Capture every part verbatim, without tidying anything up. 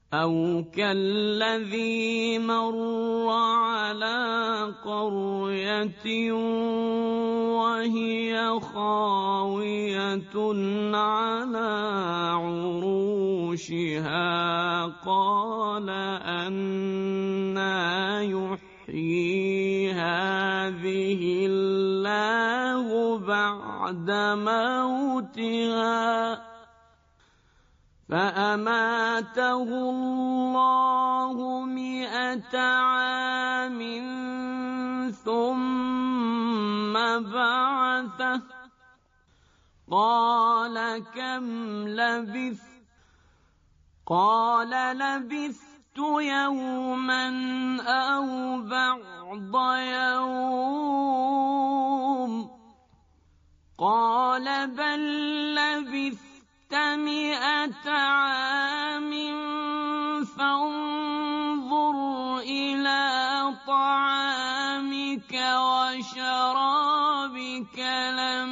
أو كالذي مر على قرية وهي خاوية على عروشها قال أنى يحيي هذه الله بعد موتها فأماته الله مئة عام ثم بعثه قال كم لبثت قال لبثت يوما أو بعض يوم قال بل لبثت مئة عام فانظر إلى طعامك وشرابك لم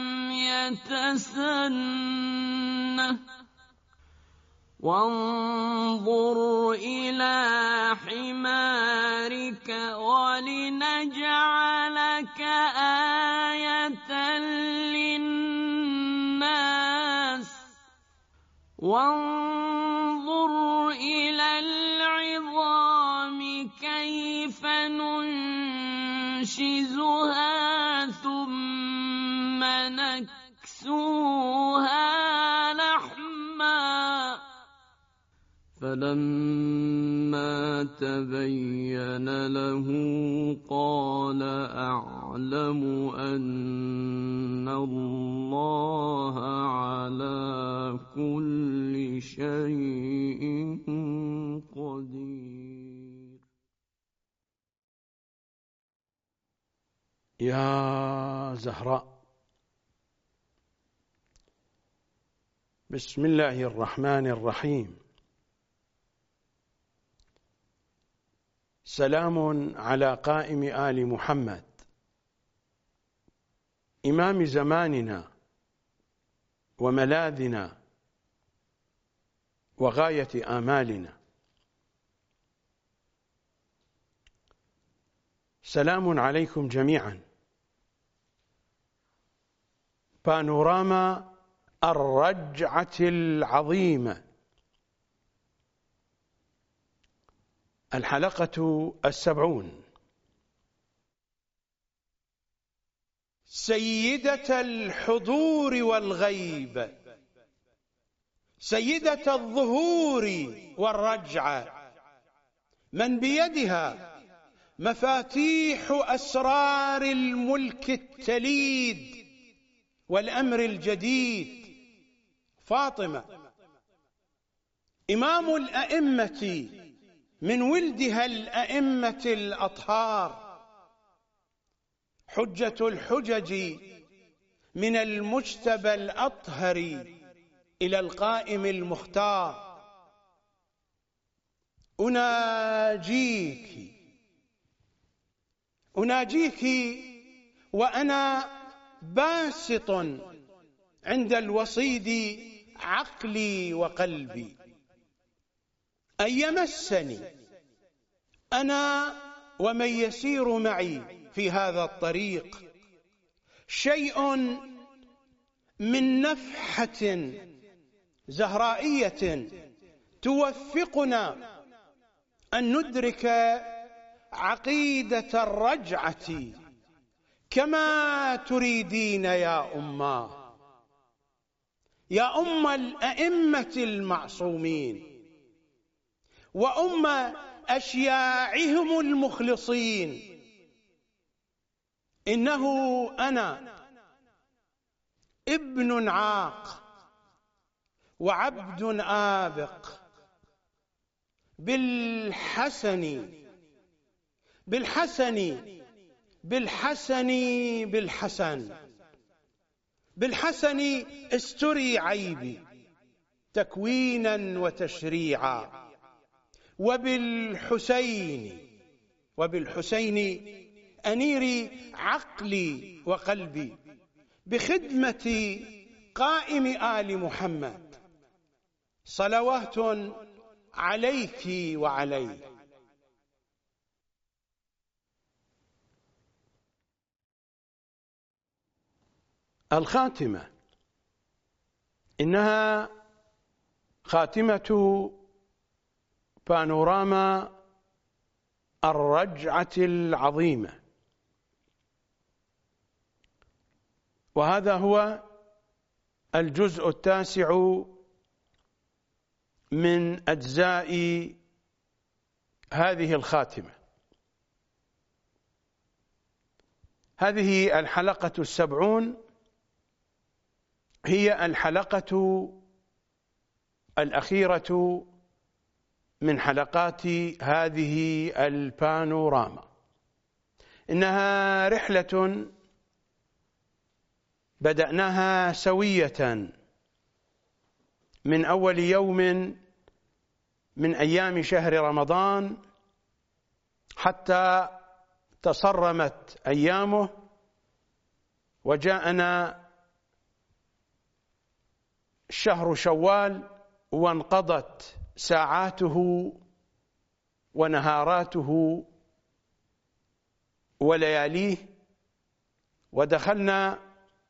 يتسنه وانظر إلى حمارك ولنجعلك آية للناس وانظر إلى العظام كيف ننشزها ثم نكسوها لحما فلما تبين له قال أعلم أن الله على كل شيء قدير. يا زهراء. بسم الله الرحمن الرحيم. سلام على قائم آل محمد إمام زماننا وملاذنا وغاية آمالنا. سلام عليكم جميعا. بانوراما الرجعة العظيمة، الحلقة السبعون. سيدة الحضور والغيب، سيدة الظهور والرجعة، من بيدها مفاتيح أسرار الملك التليد والأمر الجديد، فاطمة إمام الأئمة من ولدها الأئمة الأطهار، حجة الحجج من المجتبى الأطهر إلى القائم المختار. أناجيك أناجيك وأنا باسط عند الوصيد عقلي وقلبي، أن يمسني أنا ومن يسير معي في هذا الطريق شيء من نفحة زهرائية توفقنا أن ندرك عقيدة الرجعة كما تريدين يا أماه، يا أم الأئمة المعصومين وأم أشياعهم المخلصين. إنه أنا ابن عاق وعبد آبق بالحسن بالحسن بالحسن بالحسن بالحسن استري عيبي تكوينا وتشريعا، وبالحسين وبالحسين أنيري عقلي وقلبي بخدمة قائم آل محمد، صلوات عليك وعلي. الخاتمة إنها خاتمة بانوراما الرجعة العظيمة، وهذا هو الجزء التاسع من أجزاء هذه الخاتمة. هذه الحلقة السبعون هي الحلقة الأخيرة من حلقات هذه البانوراما. إنها رحلة بدأناها سوية من أول يوم من أيام شهر رمضان حتى تصرمت أيامه وجاءنا شهر شوال وانقضت ساعاته ونهاراته ولياليه، ودخلنا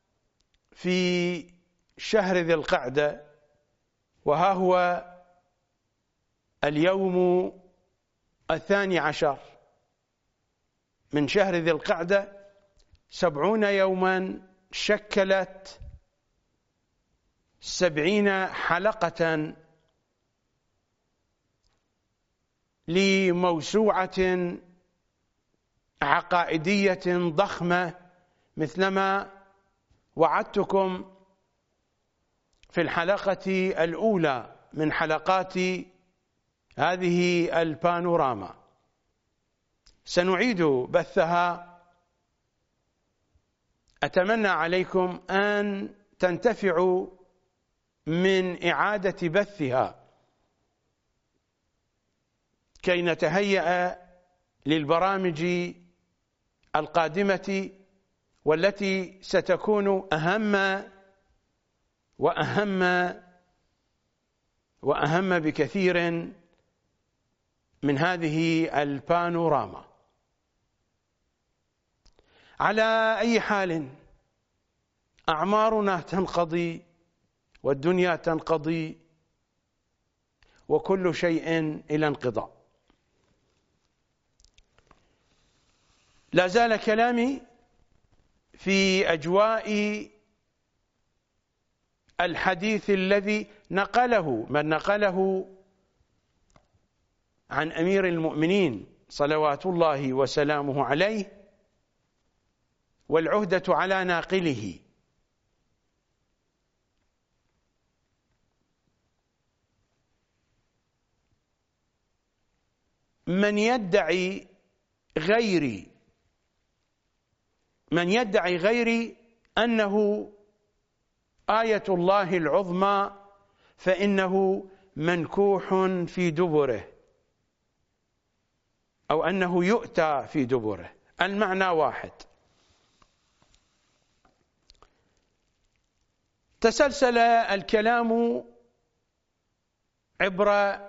في شهر ذي القعدة، وها هو اليوم الثاني عشر من شهر ذي القعدة. سبعون يوما شكلت سبعين حلقة لموسوعة عقائدية ضخمة، مثلما وعدتكم في الحلقة الأولى من حلقات هذه البانوراما. سنعيد بثها. أتمنى عليكم أن تنتفعوا من إعادة بثها كي نتهيأ للبرامج القادمة والتي ستكون أهم وأهم وأهم بكثير من هذه البانوراما. على أي حال، أعمارنا تنقضي والدنيا تنقضي وكل شيء إلى انقضاء. لا زال كلامي في أجواء الحديث الذي نقله من نقله عن أمير المؤمنين صلوات الله وسلامه عليه، والعهدة على ناقله. من يدعي غيري من يدعي غيري أنه آية الله العظمى فإنه منكوح في دبره، أو أنه يؤتى في دبره، المعنى واحد. تسلسل الكلام عبر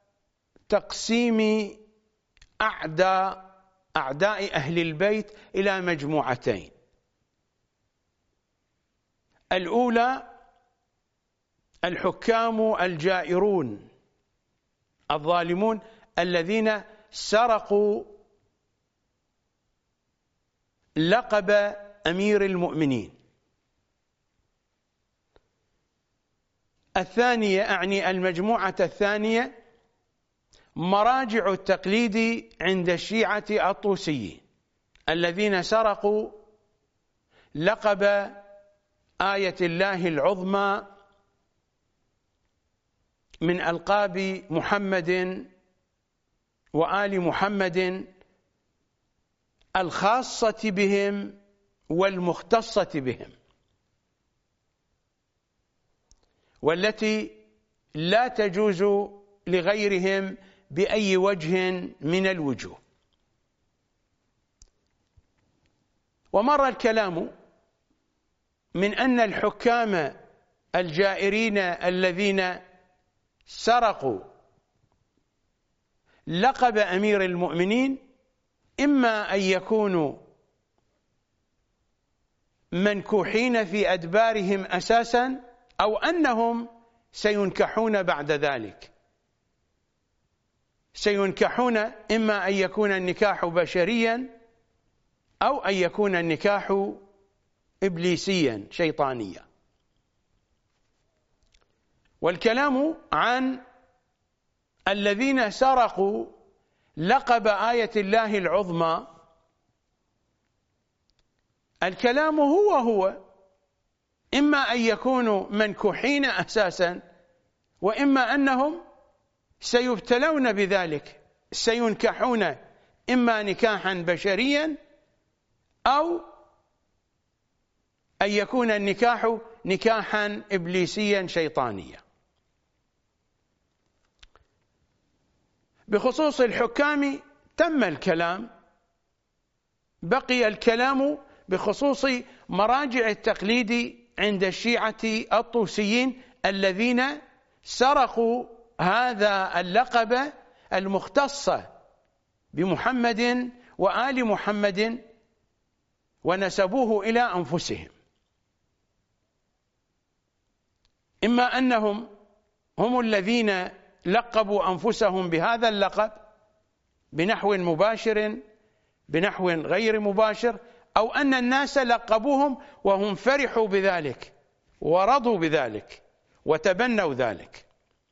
تقسيم أعداء أعداء أهل البيت إلى مجموعتين. الأولى الحكام الجائرون الظالمون الذين سرقوا لقب أمير المؤمنين. الثانية، أعني المجموعة الثانية، مراجع التقليد عند الشيعة الطوسيين الذين سرقوا لقب آية الله العظمى من ألقاب محمد وآل محمد الخاصة بهم والمختصة بهم، والتي لا تجوز لغيرهم بأي وجه من الوجوه. ومر الكلام من أن الحكام الجائرين الذين سرقوا لقب أمير المؤمنين إما أن يكونوا منكوحين في أدبارهم أساسا، أو أنهم سينكحون بعد ذلك. سينكحون إما أن يكون النكاح بشريا أو أن يكون النكاح إبليسيا شيطانيا. والكلام عن الذين سرقوا لقب آية الله العظمى، الكلام هو هو، إما أن يكونوا منكوحين أساسا، وإما أنهم سيبتلون بذلك، سينكحون إما نكاحا بشريا أو أن يكون النكاح نكاحا إبليسيا شيطانيا. بخصوص الحكام تم الكلام، بقي الكلام بخصوص مراجع التقليد عند الشيعة الطوسيين الذين سرقوا هذا اللقب المختص بمحمد وآل محمد ونسبوه إلى أنفسهم. إما أنهم هم الذين لقبوا أنفسهم بهذا اللقب بنحو مباشر بنحو غير مباشر، أو أن الناس لقبوهم وهم فرحوا بذلك ورضوا بذلك وتبنوا ذلك.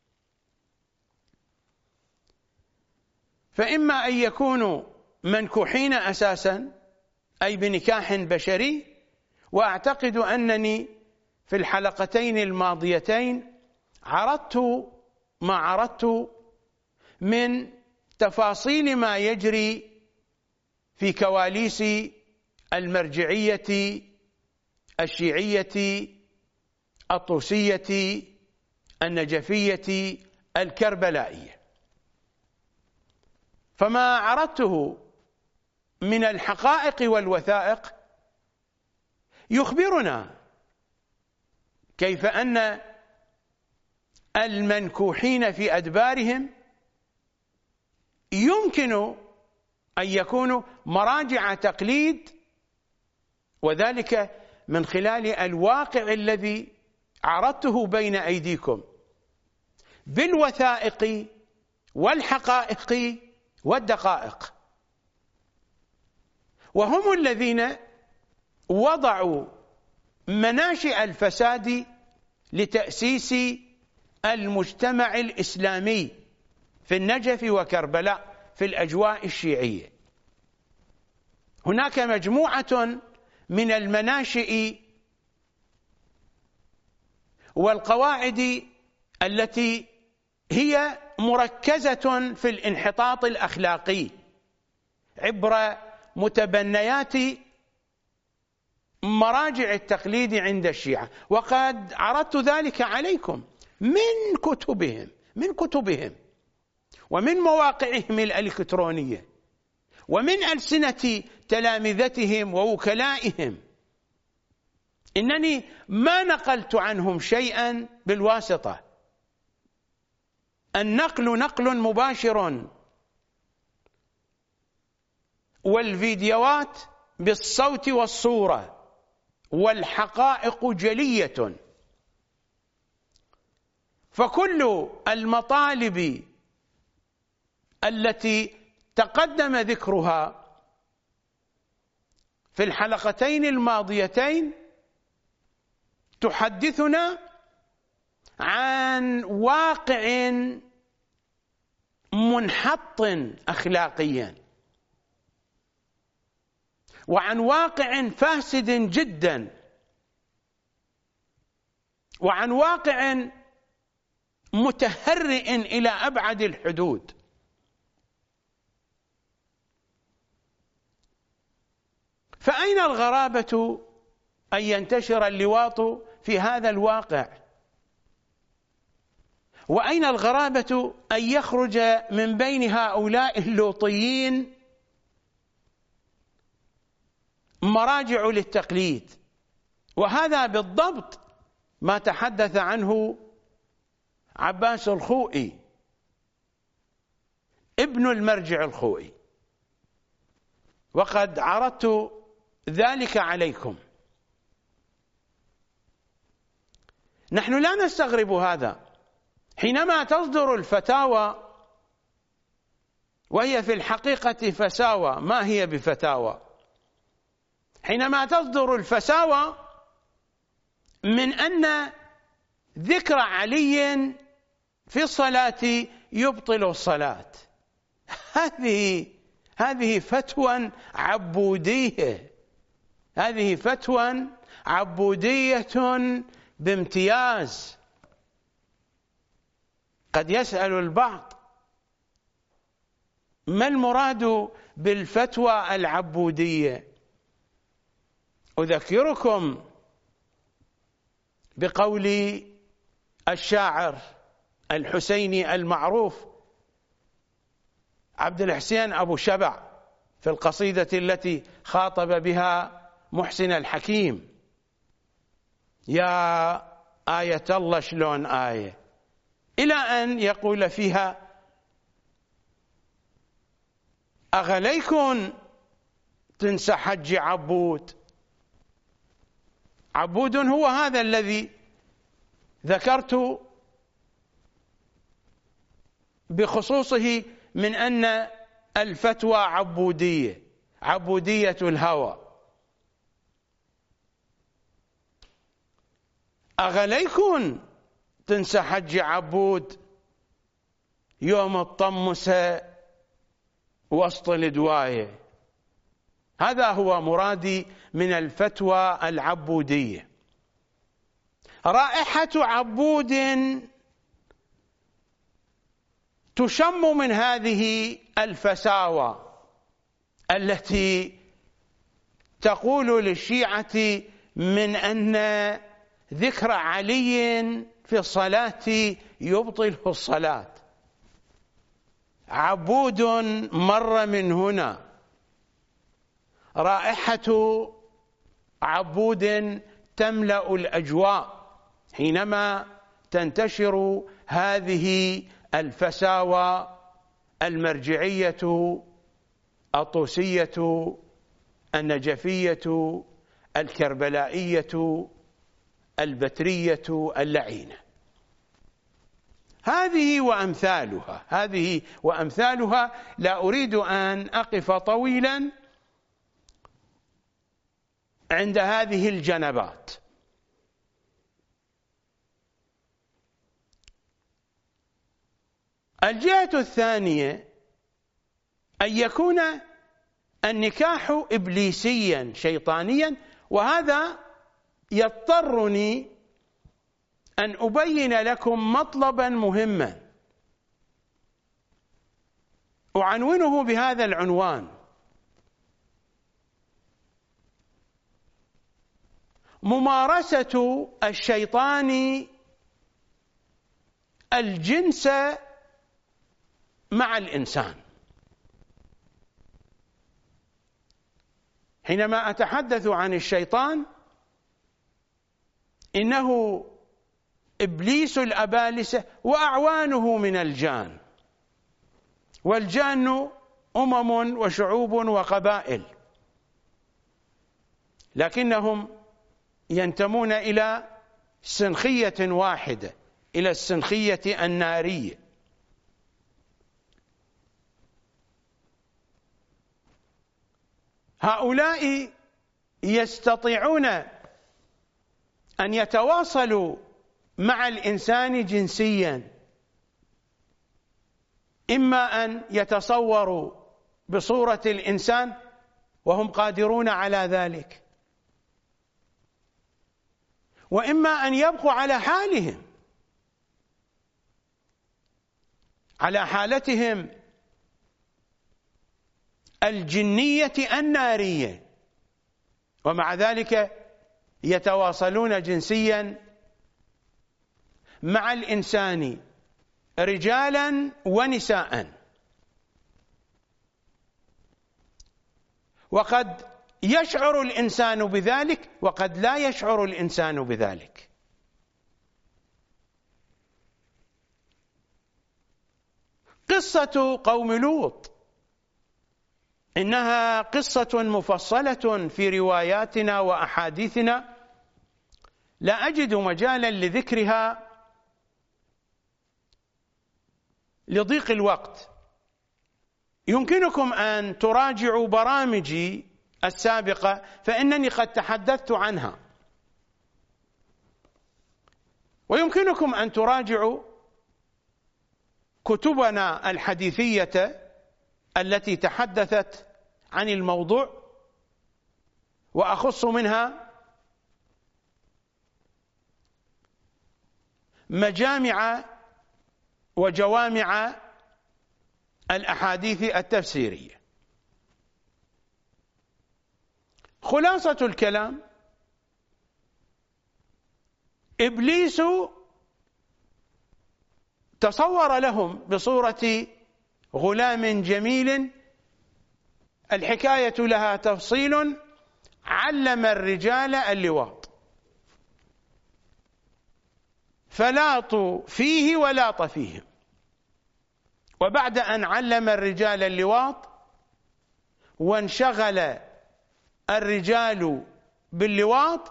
فإما أن يكونوا منكوحين أساسا أي بنكاح بشري، وأعتقد أنني في الحلقتين الماضيتين عرضت ما عرضت من تفاصيل ما يجري في كواليس المرجعية الشيعية الطوسية النجفية الكربلائية. فما عرضته من الحقائق والوثائق يخبرنا كيف أن المنكوحين في أدبارهم يمكن أن يكونوا مراجع تقليد، وذلك من خلال الواقع الذي عرضته بين أيديكم بالوثائق والحقائق والدقائق. وهم الذين وضعوا مناشئ الفساد لتأسيس المجتمع الإسلامي في النجف وكربلاء في الأجواء الشيعية. هناك مجموعة من المناشئ والقواعد التي هي مركزة في الانحطاط الأخلاقي عبر متبنيات مراجع التقليد عند الشيعة، وقد عرضت ذلك عليكم من كتبهم من كتبهم ومن مواقعهم الإلكترونية ومن ألسنة تلامذتهم ووكلائهم. إنني ما نقلت عنهم شيئا بالواسطة، النقل نقل مباشر، والفيديوهات بالصوت والصورة، والحقائق جلية. فكل المطالب التي تقدم ذكرها في الحلقتين الماضيتين تحدثنا عن واقع منحط أخلاقيا، وعن واقع فاسد جدا، وعن واقع متهرئ إلى أبعد الحدود. فأين الغرابة أن ينتشر اللواط في هذا الواقع؟ وأين الغرابة أن يخرج من بين هؤلاء اللوطيين مراجع للتقليد؟ وهذا بالضبط ما تحدث عنه عباس الخوئي، ابن المرجع الخوئي، وقد عرضت ذلك عليكم. نحن لا نستغرب هذا. حينما تصدر الفتاوى وهي في الحقيقة فساوى، ما هي بفتاوى، حينما تصدر الفساوى من أن ذكر علي في الصلاة يبطل الصلاة، هذه هذه فتوى عبودية، هذه فتوى عبودية بامتياز. قد يسأل البعض ما المراد بالفتوى العبودية؟ أذكركم بقول الشاعر الحسيني المعروف عبد الحسين أبو شبع في القصيدة التي خاطب بها محسن الحكيم: يا آية الله شلون آية، إلى أن يقول فيها: أغليكن تنسى حج عبود. عبود هو هذا الذي ذكرت بخصوصه من أن الفتوى عبودية، عبودية الهوى. أغليكن تنسى حج عبود يوم الطمس وسط الدواية. هذا هو مرادي من الفتوى العبودية. رائحة عبود تشم من هذه الفساوى التي تقول للشيعة من أن ذكر علي في الصلاة يبطل الصلاة. عبود مر من هنا، رائحة عبود تملأ الأجواء حينما تنتشر هذه الفساوى المرجعية الطوسية النجفية الكربلائية البترية اللعينة. هذه وأمثالها هذه وأمثالها لا أريد أن أقف طويلا عند هذه الجنبات. الجهة الثانية أن يكون النكاح إبليسيا شيطانيا، وهذا يضطرني أن أبين لكم مطلبا مهما أعنونه بهذا العنوان: ممارسة الشيطان الجنس مع الإنسان. حينما أتحدث عن الشيطان إنه إبليس الأبالسة وأعوانه من الجان، والجان أمم وشعوب وقبائل، لكنهم ينتمون إلى سنخية واحدة، إلى السنخية النارية. هؤلاء يستطيعون أن يتواصلوا مع الإنسان جنسيا، إما أن يتصوروا بصورة الإنسان وهم قادرون على ذلك، وإما أن يبقوا على حالهم، على حالتهم الجنية النارية، ومع ذلك يتواصلون جنسيا مع الإنسان رجالا ونساء. وقد يشعر الإنسان بذلك وقد لا يشعر الإنسان قصة قوم لوط إنها قصة مفصلة في رواياتنا وأحاديثنا، لا أجد مجالا لذكرها لضيق الوقت. يمكنكم أن تراجعوا برامجي السابقة فإنني قد تحدثت عنها، ويمكنكم أن تراجعوا كتبنا الحديثية التي تحدثت عن الموضوع، وأخص منها مجامع وجوامع الأحاديث التفسيرية. خلاصة الكلام: إبليس تصور لهم بصورة غلام جميل، الحكاية لها تفصيل، علم الرجال اللواط، فلاطوا فيه ولاط فيهم. وبعد أن علم الرجال اللواط وانشغل الرجال باللواط،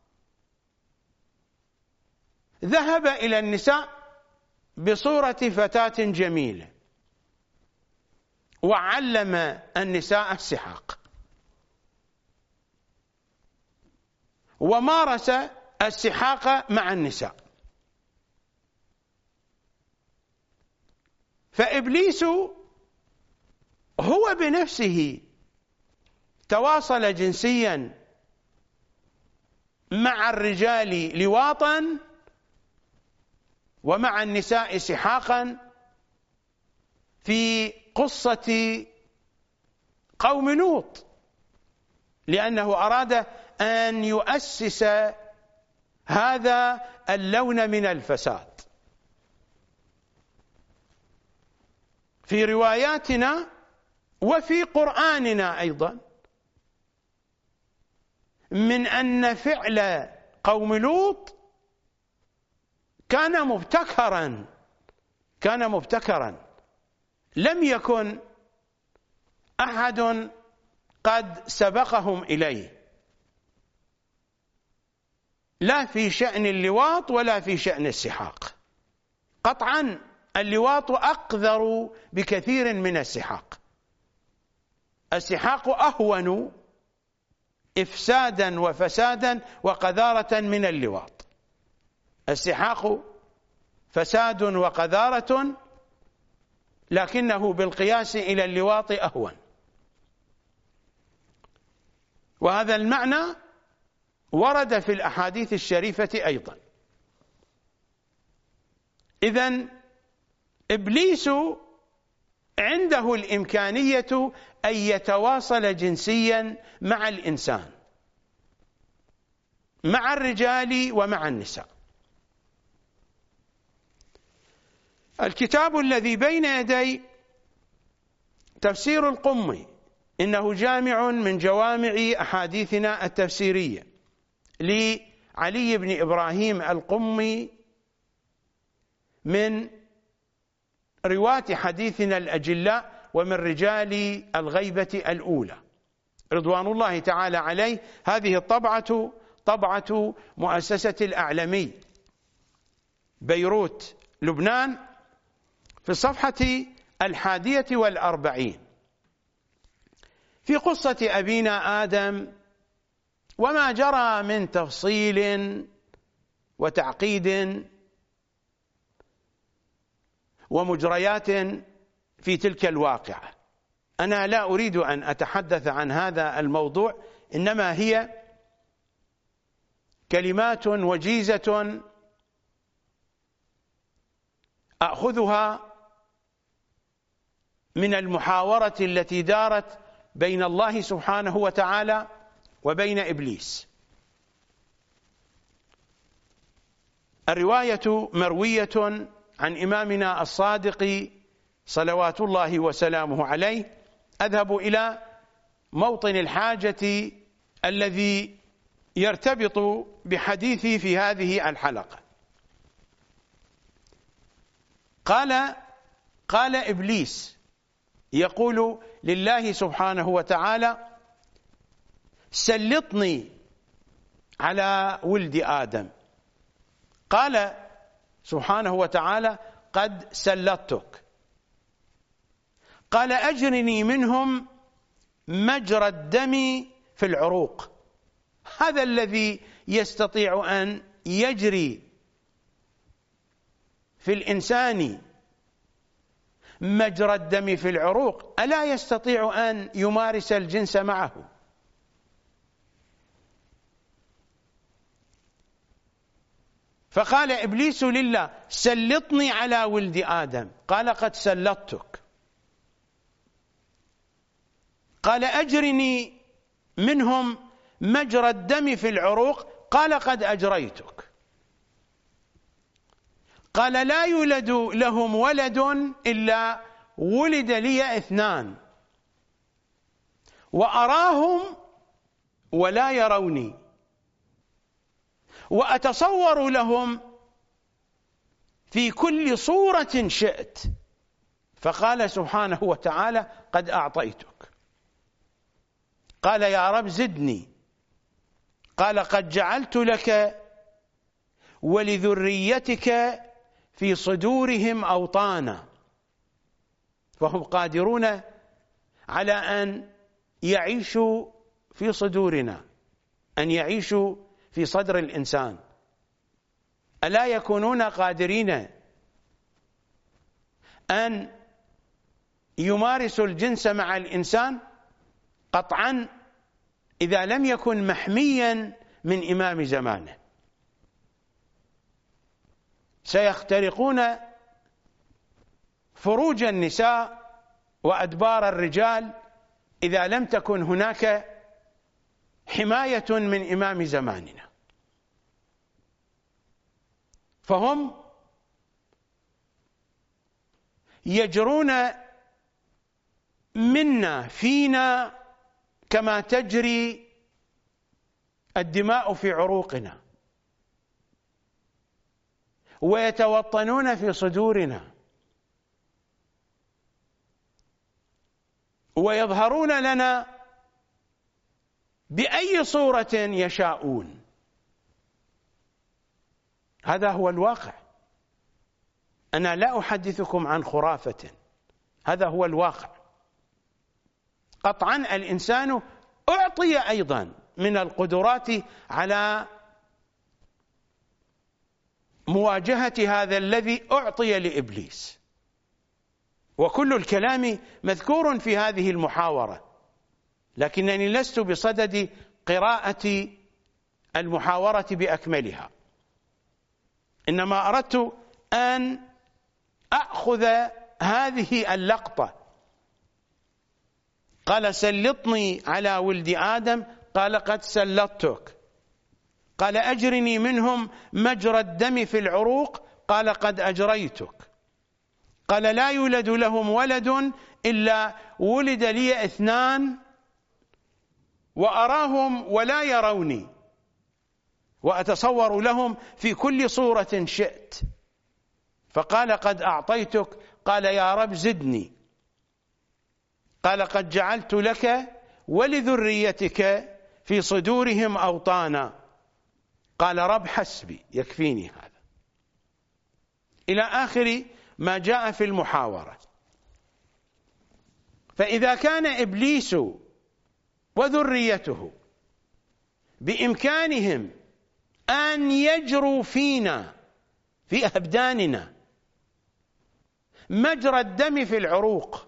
ذهب إلى النساء بصورة فتاة جميلة وعلم النساء السحاق، ومارس السحاق مع النساء. فإبليس هو بنفسه تواصل جنسيا مع الرجال لواطا ومع النساء سحاقا في قصة قوم لوط، لأنه أراد أن يؤسس هذا اللون من الفساد. في رواياتنا وفي قرآننا أيضا من أن فعل قوم لوط كان مبتكرا كان مبتكرا لم يكن أحد قد سبقهم إليه، لا في شأن اللواط ولا في شأن السحاق. قطعا اللواط أقذر بكثير من السحاق. السحاق أهون إفسادا وفسادا وقذارة من اللواط. السحاق فساد وقذارة، لكنه بالقياس إلى اللواط أهون. وهذا المعنى ورد في الأحاديث الشريفة أيضا. إذن إبليس عنده الإمكانية أن يتواصل جنسيا مع الإنسان، مع الرجال ومع النساء. الكتاب الذي بين يدي تفسير القمي، إنه جامع من جوامع أحاديثنا التفسيرية لعلي بن إبراهيم القمي، من رواة حديثنا الأجلاء ومن رجال الغيبة الأولى رضوان الله تعالى عليه. هذه الطبعة طبعة مؤسسة الأعلمي بيروت لبنان في الصفحة الحادية والأربعين، في قصة أبينا آدم وما جرى من تفصيل وتعقيد ومجريات في تلك الواقعة. أنا لا أريد أن أتحدث عن هذا الموضوع، إنما هي كلمات وجيزة أخذها من المحاورة التي دارت بين الله سبحانه وتعالى وبين إبليس. الرواية مروية عن إمامنا الصادق صلوات الله وسلامه عليه. أذهب إلى موطن الحاجة الذي يرتبط بحديثي في هذه الحلقة. قال قال إبليس يقول لله سبحانه وتعالى: سلطني على ولد آدم. قال سبحانه وتعالى: قد سلطتك. قال: أجرني منهم مجرى الدم في العروق. هذا الذي يستطيع أن يجري في الإنسان مجرى الدم في العروق، ألا يستطيع أن يمارس الجنس معه؟ فقال إبليس لله: سلطني على ولد آدم. قال: قد سلطتك. قال: أجرني منهم مجرى الدم في العروق. قال: قد أجريتك. قال: لا يولد لهم ولد إلا ولد لي اثنان، وأراهم ولا يروني، وأتصور لهم في كل صورة شئت. فقال سبحانه وتعالى: قد أعطيتك. قال: يا رب زدني. قال: قد جعلت لك ولذريتك في صدورهم أوطانا. فهم قادرون على أن يعيشوا في صدورنا، أن يعيشوا في صدر الإنسان. ألا يكونون قادرين أن يمارسوا الجنس مع الإنسان؟ قطعا إذا لم يكن محميا من إمام زمانه. سيخترقون فروج النساء وأدبار الرجال إذا لم تكن هناك حماية من إمام زماننا. فهم يجرون منا فينا كما تجري الدماء في عروقنا، ويتوطنون في صدورنا، ويظهرون لنا بأي صورة يشاءون. هذا هو الواقع. أنا لا أحدثكم عن خرافة، هذا هو الواقع. قطعا الإنسان أعطي أيضا من القدرات على مواجهة هذا الذي أعطي لإبليس، وكل الكلام مذكور في هذه المحاورة، لكنني لست بصدد قراءة المحاورة بأكملها، إنما أردت أن أخذ هذه اللقطة. قال: سلطني على ولد آدم. قال: قد سلطتك. قال: أجرني منهم مجرى الدم في العروق. قال: قد أجريتك. قال: لا يولد لهم ولد إلا ولد لي اثنان، وأراهم ولا يروني، وأتصور لهم في كل صورة شئت. فقال: قد أعطيتك. قال: يا رب زدني. قال: قد جعلت لك ولذريتك في صدورهم أوطانا. قال: رب حسبي، يكفيني هذا، إلى آخر ما جاء في المحاورة. فإذا كان إبليس وذريته بإمكانهم أن يجروا فينا في أبداننا مجرى الدم في العروق،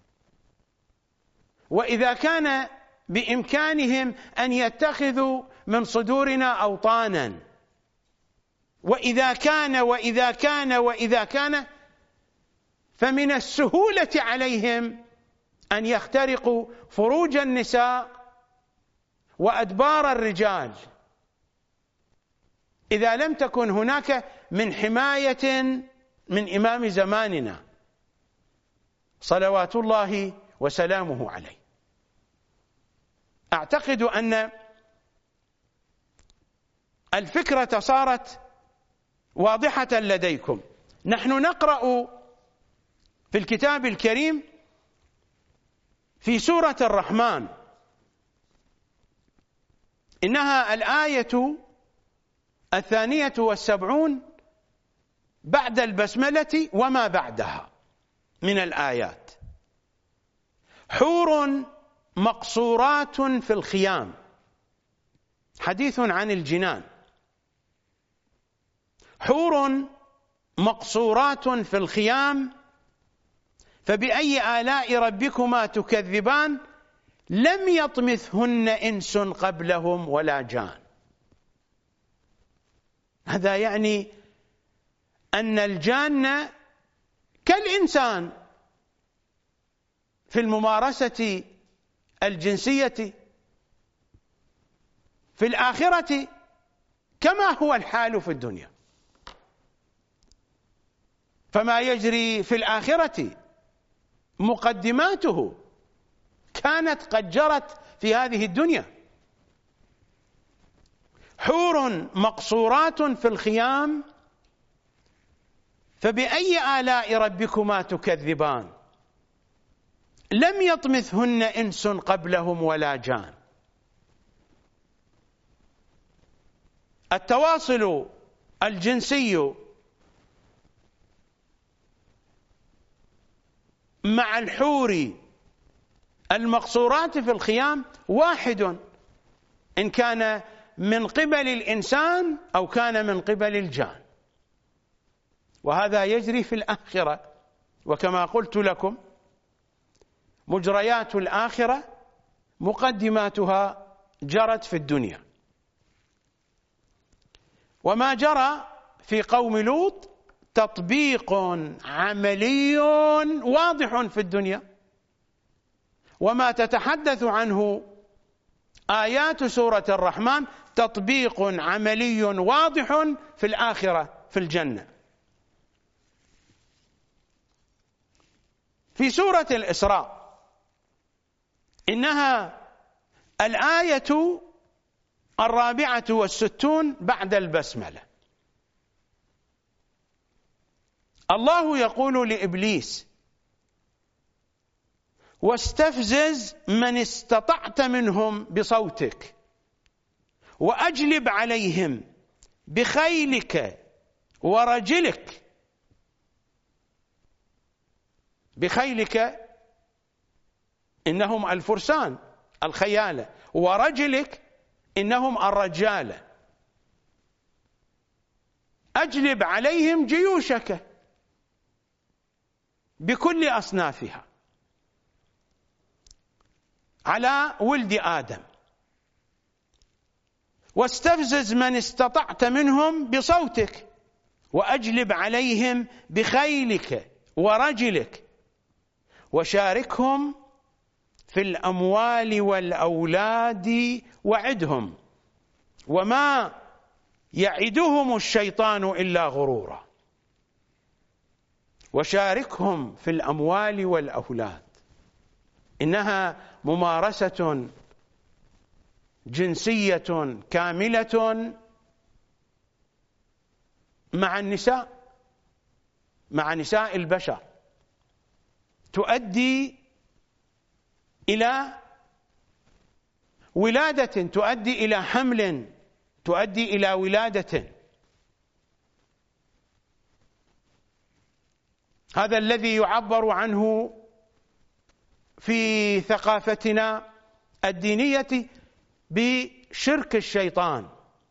وإذا كان بإمكانهم أن يتخذوا من صدورنا أوطانا، وإذا كان وإذا كان وإذا كان فمن السهولة عليهم أن يخترقوا فروج النساء وأدبار الرجال إذا لم تكن هناك من حماية من إمام زماننا صلوات الله وسلامه عليه. أعتقد أن الفكرة صارت واضحة لديكم. نحن نقرأ في الكتاب الكريم في سورة الرحمن، إنها الآية الثانية والسبعون بعد البسملة وما بعدها من الآيات. حور مقصورات في الخيام، حديث عن الجنان. حور مقصورات في الخيام فبأي آلاء ربكما تكذبان لم يطمثهن إنس قبلهم ولا جان. هذا يعني أن الجان كالإنسان في الممارسة الجنسية في الآخرة كما هو الحال في الدنيا. فما يجري في الآخرة مقدماته كانت قد جرت في هذه الدنيا. حور مقصورات في الخيام فبأي آلاء ربكما تكذبان لم يطمثهن إنس قبلهم ولا جان. التواصل الجنسي مع الحور المقصورات في الخيام واحد، إن كان من قبل الإنسان أو كان من قبل الجان، وهذا يجري في الآخرة. وكما قلت لكم مجريات الآخرة مقدماتها جرت في الدنيا. وما جرى في قوم لوط تطبيق عملي واضح في الدنيا، وما تتحدث عنه آيات سورة الرحمن تطبيق عملي واضح في الآخرة في الجنة. في سورة الإسراء إنها الآية الرابعة والستون بعد البسملة. الله يقول لإبليس: واستفزز من استطعت منهم بصوتك وأجلب عليهم بخيلك ورجلك. بخيلك إنهم الفرسان الخيالة، ورجلك إنهم الرجالة. أجلب عليهم جيوشك بكل أصنافها على ولد آدم. واستفزز من استطعت منهم بصوتك وأجلب عليهم بخيلك ورجلك وشاركهم في الأموال والأولاد وعدهم وما يعدهم الشيطان إلا غرورا. وشاركهم في الأموال والأولاد، إنها ممارسة جنسية كاملة مع النساء، مع نساء البشر، تؤدي إلى ولادة، تؤدي إلى حمل، تؤدي إلى ولادة. هذا الذي يعبر عنه في ثقافتنا الدينية بشرك الشيطان.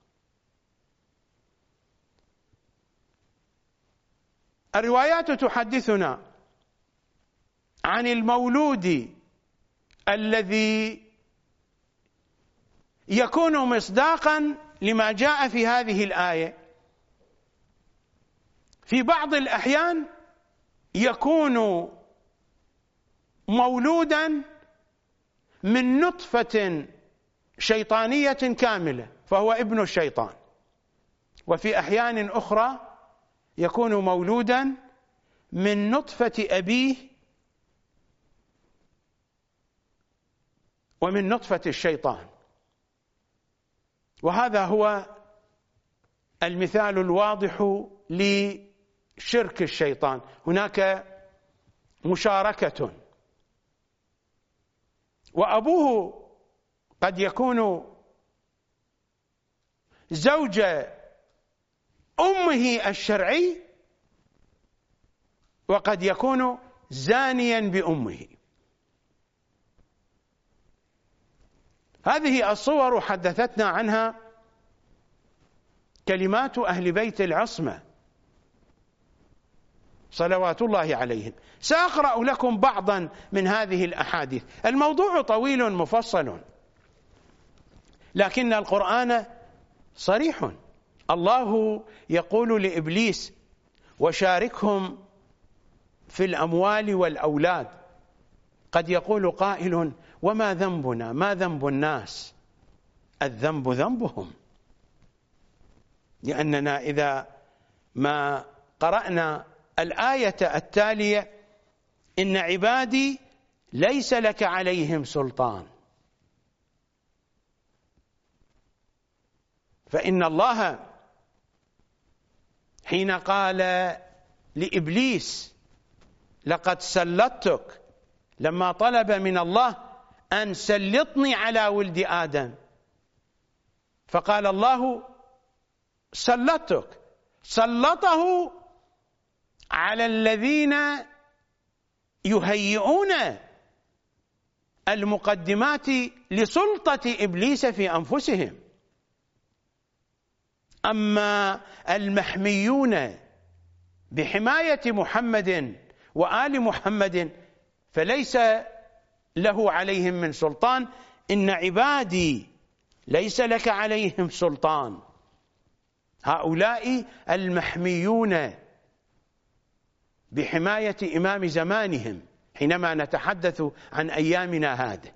الروايات تحدثنا عن المولود الذي يكون مصداقا لما جاء في هذه الآية. في بعض الأحيان يكون مولودا من نطفة شيطانية كاملة فهو ابن الشيطان، وفي أحيان أخرى يكون مولودا من نطفة أبيه ومن نطفة الشيطان. وهذا هو المثال الواضح لشرك الشيطان. هناك مشاركة، وأبوه قد يكون زوج أمه الشرعي، وقد يكون زانيا بأمه. هذه الصور حدثتنا عنها كلمات أهل بيت العصمة صلوات الله عليهم. سأقرأ لكم بعضا من هذه الأحاديث. الموضوع طويل مفصل، لكن القرآن صريح. الله يقول لإبليس: وشاركهم في الأموال والأولاد. قد يقول قائل: وما ذنبنا؟ ما ذنب الناس؟ الذنب ذنبهم، لأننا إذا ما قرأنا الآية التالية: إن عبادي ليس لك عليهم سلطان، فإن الله حين قال لإبليس: لقد سلطتك، لما طلب من الله أن سلطني على ولد آدم، فقال الله: سلطتك، سلطه على الذين يهيئون المقدمات لسلطة إبليس في أنفسهم. أما المحميون بحماية محمد وآل محمد فليس له عليهم من سلطان. إن عبادي ليس لك عليهم سلطان. هؤلاء المحميون بحماية إمام زمانهم حينما نتحدث عن أيامنا هذه.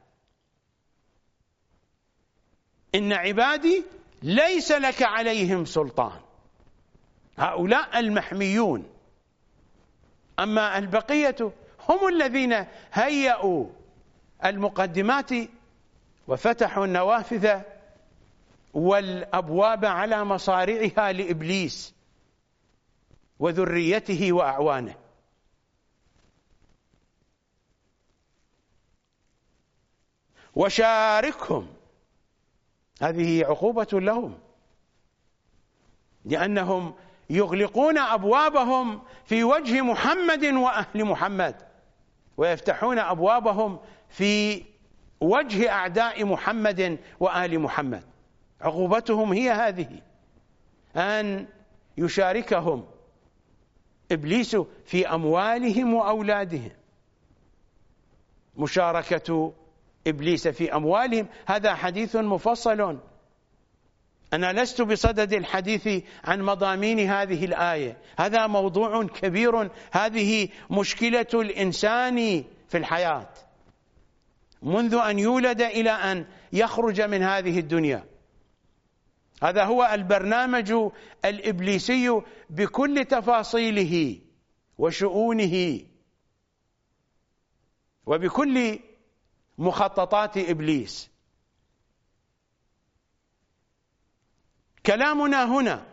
إن عبادي ليس لك عليهم سلطان، هؤلاء المحميون. أما البقية هم الذين هيئوا المقدمات وفتحوا النوافذ والأبواب على مصارعها لإبليس وذريته وأعوانه. وشاركهم، هذه عقوبة لهم، لأنهم يغلقون أبوابهم في وجه محمد وأهل محمد، ويفتحون أبوابهم في وجه أعداء محمد وآل محمد. عقوبتهم هي هذه، أن يشاركهم إبليس في أموالهم وأولادهم. مشاركة إبليس في أموالهم هذا حديث مفصل، أنا لست بصدد الحديث عن مضامين هذه الآية، هذا موضوع كبير، هذه مشكلة الإنسان في الحياة منذ أن يولد إلى أن يخرج من هذه الدنيا. هذا هو البرنامج الإبليسي بكل تفاصيله وشؤونه وبكل مخططات إبليس. كلامنا هنا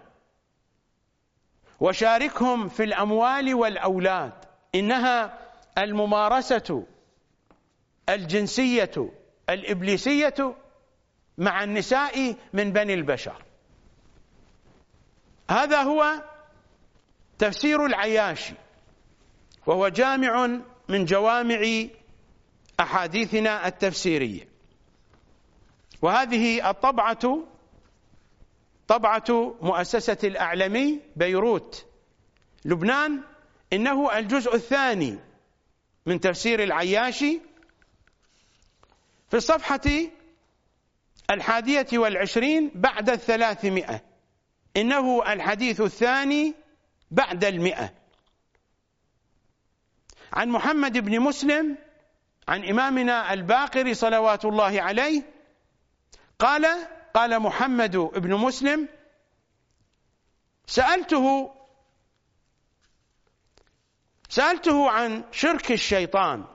وشاركهم في الأموال والأولاد، إنها الممارسة الجنسية الإبليسية مع النساء من بني البشر. هذا هو تفسير العياشي، وهو جامع من جوامع أحاديثنا التفسيرية. وهذه الطبعة طبعة مؤسسة الأعلمي بيروت لبنان، إنه الجزء الثاني من تفسير العياشي في الصفحة الحادية والعشرين بعد الثلاثمائة، إنه الحديث الثاني بعد المئة، عن محمد بن مسلم عن إمامنا الباقر صلوات الله عليه قال: قال محمد بن مسلم: سألته سألته عن شرك الشيطان.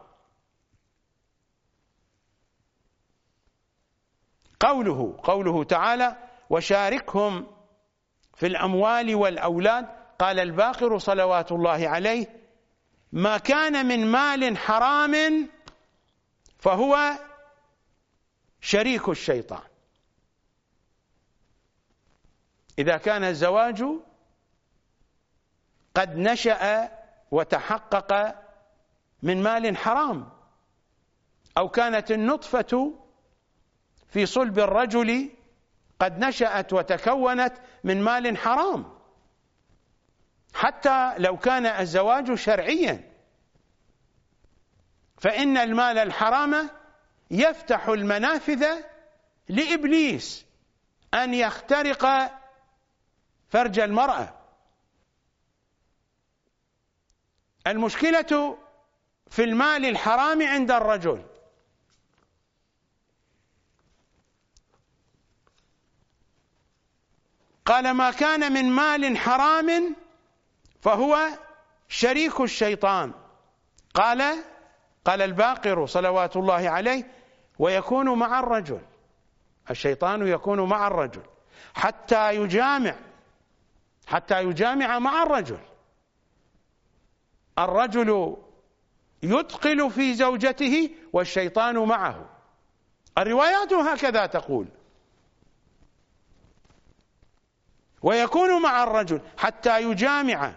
قوله قوله تعالى: وشاركهم في الأموال والأولاد. قال الباقر صلوات الله عليه: ما كان من مال حرام فهو شريك الشيطان. إذا كان الزواج قد نشأ وتحقق من مال حرام، أو كانت النطفة في صلب الرجل قد نشأت وتكونت من مال حرام، حتى لو كان الزواج شرعيا، فإن المال الحرام يفتح المنافذ لإبليس أن يخترق فرج المرأة. المشكلة في المال الحرام عند الرجل. قال ما كان من مال حرام فهو شريك الشيطان. قال قال الباقر صلوات الله عليه: ويكون مع الرجل، الشيطان يكون مع الرجل حتى يجامع حتى يجامع مع الرجل. الرجل يدخل في زوجته والشيطان معه. الروايات هكذا تقول: ويكون مع الرجل حتى يجامع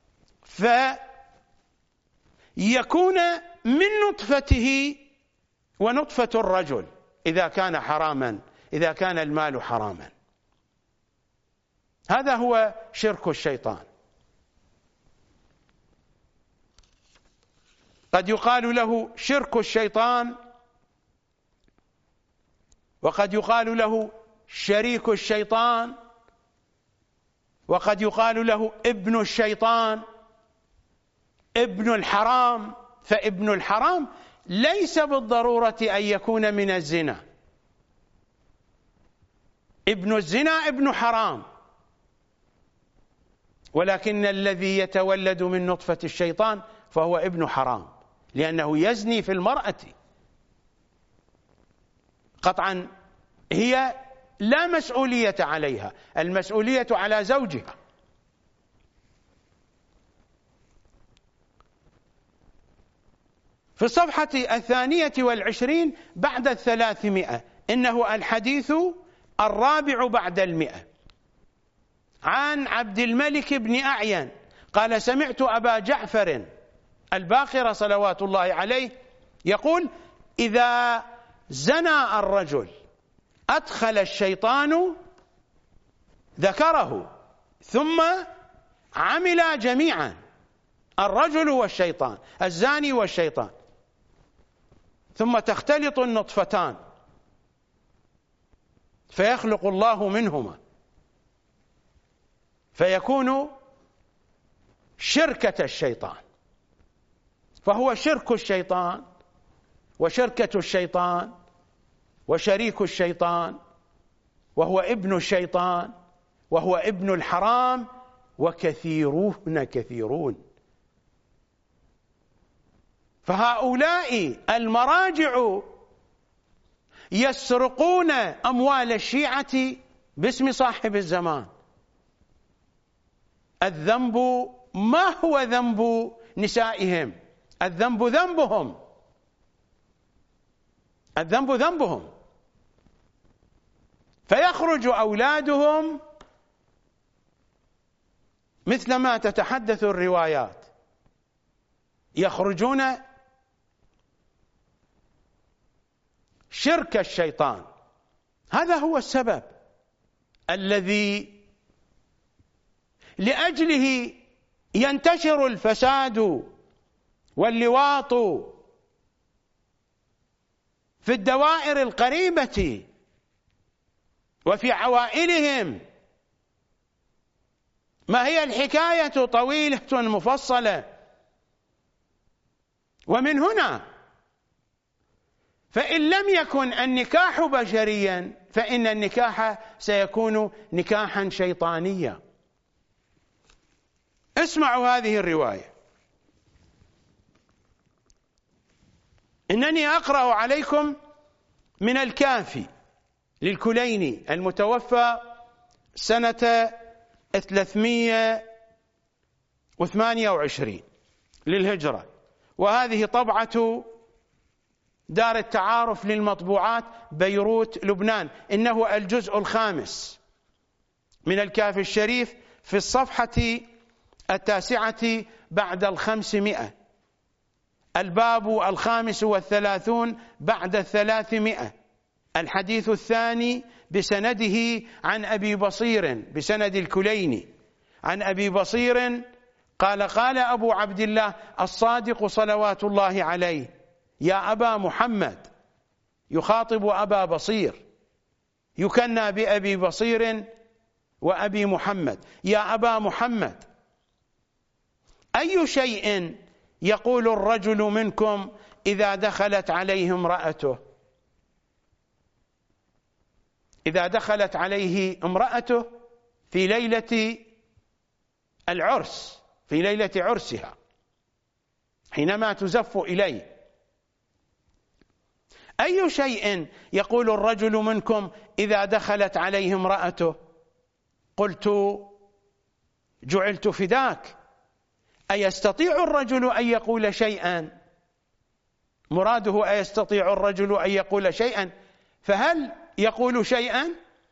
فيكون من نطفته ونطفة الرجل إذا كان حراما، إذا كان المال حراما. هذا هو شرك الشيطان. قد يقال له شرك الشيطان، وقد يقال له شريك الشيطان، وقد يقال له ابن الشيطان، ابن الحرام. فابن الحرام ليس بالضرورة أن يكون من الزنا. ابن الزنا ابن حرام، ولكن الذي يتولد من نطفة الشيطان فهو ابن حرام، لأنه يزني في المرأة. قطعا هي لا مسؤولية عليها، المسؤولية على زوجها. في الصفحة الثانية والعشرين بعد الثلاثمائة، إنه الحديث الرابع بعد المئة، عن عبد الملك بن أعين قال: سمعت أبا جعفر الباقر صلوات الله عليه يقول: إذا زنى الرجل أدخل الشيطان ذكره ثم عملا جميعا، الرجل والشيطان، الزاني والشيطان، ثم تختلط النطفتان فيخلق الله منهما، فيكون شركة الشيطان. فهو شرك الشيطان وشركة الشيطان وشريك الشيطان، وهو ابن الشيطان، وهو ابن الحرام، وكثيرون كثيرون. فهؤلاء المراجع يسرقون أموال الشيعة باسم صاحب الزمان. الذنب ما هو ذنب نسائهم، الذنب ذنبهم، الذنب ذنبهم. فيخرج أولادهم مثل ما تتحدث الروايات، يخرجون شرك الشيطان. هذا هو السبب الذي لأجله ينتشر الفساد واللواط في الدوائر القريبة وفي عوائلهم. ما هي الحكاية طويلة مفصلة. ومن هنا فإن لم يكن النكاح بشريا فإن النكاح سيكون نكاحا شيطانيا. اسمعوا هذه الرواية. إنني أقرأ عليكم من الكافي للكليني المتوفى سنة ثلاثمائة وثمانية وعشرين، للهجرة، وهذه طبعة دار التعارف للمطبوعات بيروت لبنان، إنه الجزء الخامس من الكافي الشريف في الصفحة التاسعة بعد الخمسمائة، الباب الخامس والثلاثون بعد الثلاثمائة، الحديث الثاني بسنده عن أبي بصير بسند الكليني عن أبي بصير قال قال أبو عبد الله الصادق صلوات الله عليه: يا أبا محمد، يخاطب أبا بصير، يكنى بأبي بصير وأبي محمد: يا أبا محمد، أي شيء يقول الرجل منكم إذا دخلت عليه امرأته؟ إذا دخلت عليه امرأته في ليلة العرس، في ليلة عرسها، حينما تزف إليه، أي شيء يقول الرجل منكم إذا دخلت عليه امرأته؟ قلت: جعلت فداك، أيستطيع الرجل أن يقول شيئا؟ مراده أيستطيع الرجل أن يقول شيئا، فهل يقول شيئا؟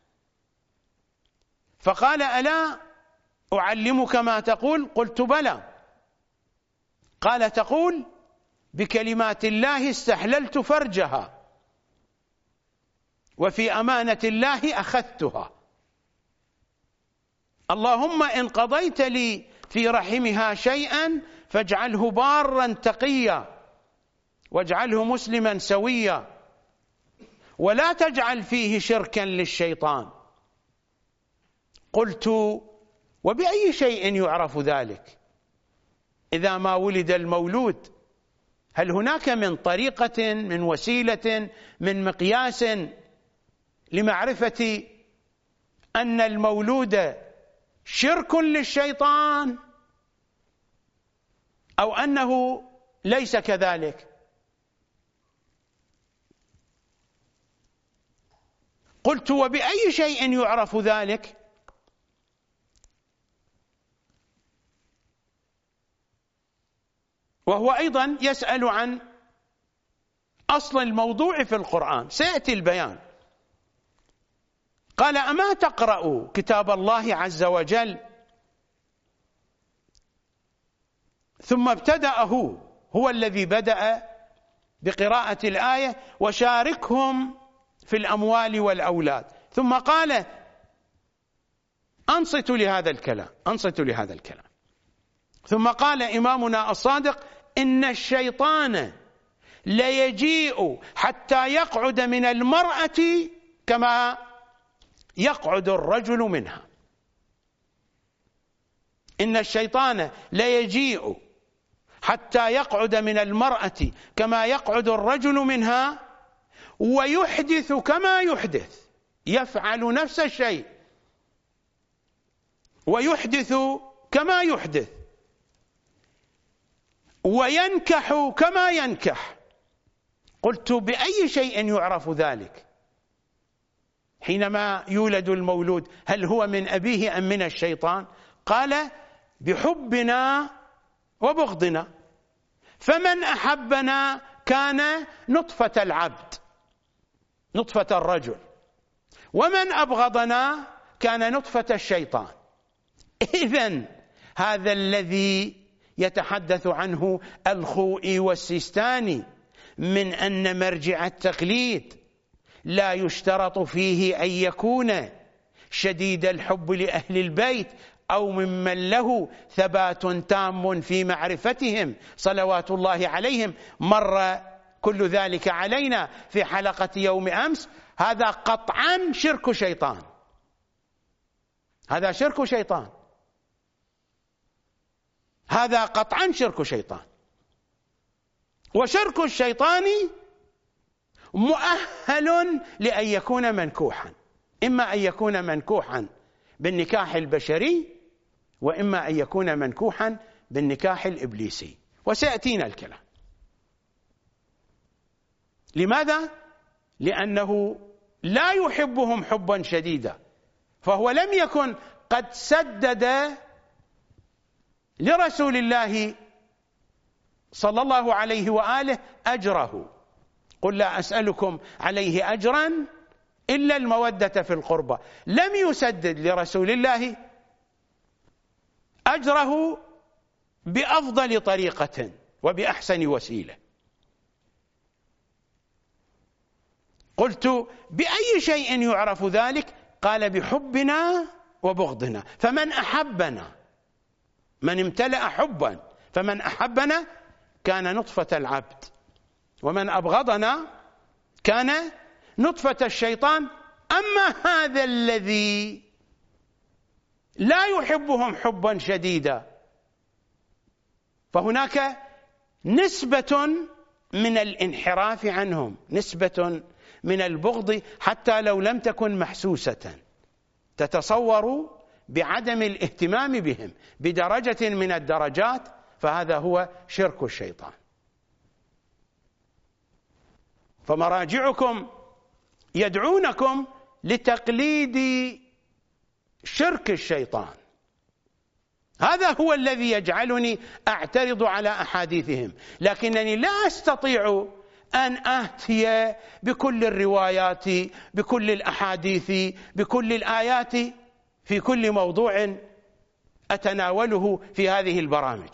فقال: ألا أعلمك ما تقول؟ قلت: بلى. قال: تقول: بكلمات الله استحللت فرجها، وفي أمانة الله أخذتها، اللهم إن قضيت لي في رحمها شيئا فاجعله بارا تقيا، واجعله مسلما سويا، ولا تجعل فيه شركا للشيطان. قلت: وبأي شيء يعرف ذلك إذا ما ولد المولود؟ هل هناك من طريقة، من وسيلة، من مقياس لمعرفة أن المولود شرك للشيطان أو أنه ليس كذلك؟ قلت: وبأي شيء يعرف ذلك؟ وهو أيضا يسأل عن أصل الموضوع في القرآن، سيأتي البيان. قال: أما تقرأ كتاب الله عز وجل؟ ثم ابتدأه، هو الذي بدأ بقراءة الآية: وشاركهم في الأموال والأولاد، ثم قال: أنصتوا لهذا الكلام، أنصتوا لهذا الكلام. ثم قال إمامنا الصادق: إن الشيطان ليجيء حتى يقعد من المرأة كما يقعد الرجل منها. إن الشيطان ليجيء حتى يقعد من المرأة كما يقعد الرجل منها، ويحدث كما يحدث، يفعل نفس الشيء ويحدث كما يحدث، وينكح كما ينكح. قلت: بأي شيء يعرف ذلك حينما يولد المولود؟ هل هو من أبيه أم من الشيطان؟ قال: بحبنا وبغضنا، فمن أحبنا كان نطفة العبد، نطفة الرجل، ومن أبغضنا كان نطفة الشيطان. إذن هذا الذي يتحدث عنه الخوئي والسيستاني من أن مرجع التقليد لا يشترط فيه أن يكون شديد الحب لأهل البيت أو ممن له ثبات تام في معرفتهم صلوات الله عليهم، مر كل ذلك علينا في حلقة يوم أمس. هذا قطعا شرك شيطان، هذا شرك شيطان، هذا قطعا شرك شيطان. وشرك الشيطان مؤهل لأن يكون منكوحا، إما أن يكون منكوحا بالنكاح البشري، وإما أن يكون منكوحا بالنكاح الإبليسي، وسيأتينا الكلام. لماذا؟ لأنه لا يحبهم حبا شديدا، فهو لم يكن قد سدد لرسول الله صلى الله عليه وآله أجره. قل لا أسألكم عليه أجرا إلا المودة في القربى. لم يسدد لرسول الله أجره بأفضل طريقة وبأحسن وسيلة. قلت بأي شيء يعرف ذلك؟ قال بحبنا وبغضنا. فمن أحبنا، من امتلأ حبا، فمن أحبنا كان نطفة العبد، ومن أبغضنا كان نطفة الشيطان. أما هذا الذي لا يحبهم حبا شديدا فهناك نسبة من الانحراف عنهم، نسبة من البغض حتى لو لم تكن محسوسة، تتصور بعدم الاهتمام بهم بدرجة من الدرجات، فهذا هو شرك الشيطان. فمراجعكم يدعونكم لتقليد شرك الشيطان. هذا هو الذي يجعلني أعترض على أحاديثهم، لكنني لا أستطيع أن آتي بكل الروايات، بكل الأحاديث، بكل الآيات في كل موضوع أتناوله في هذه البرامج،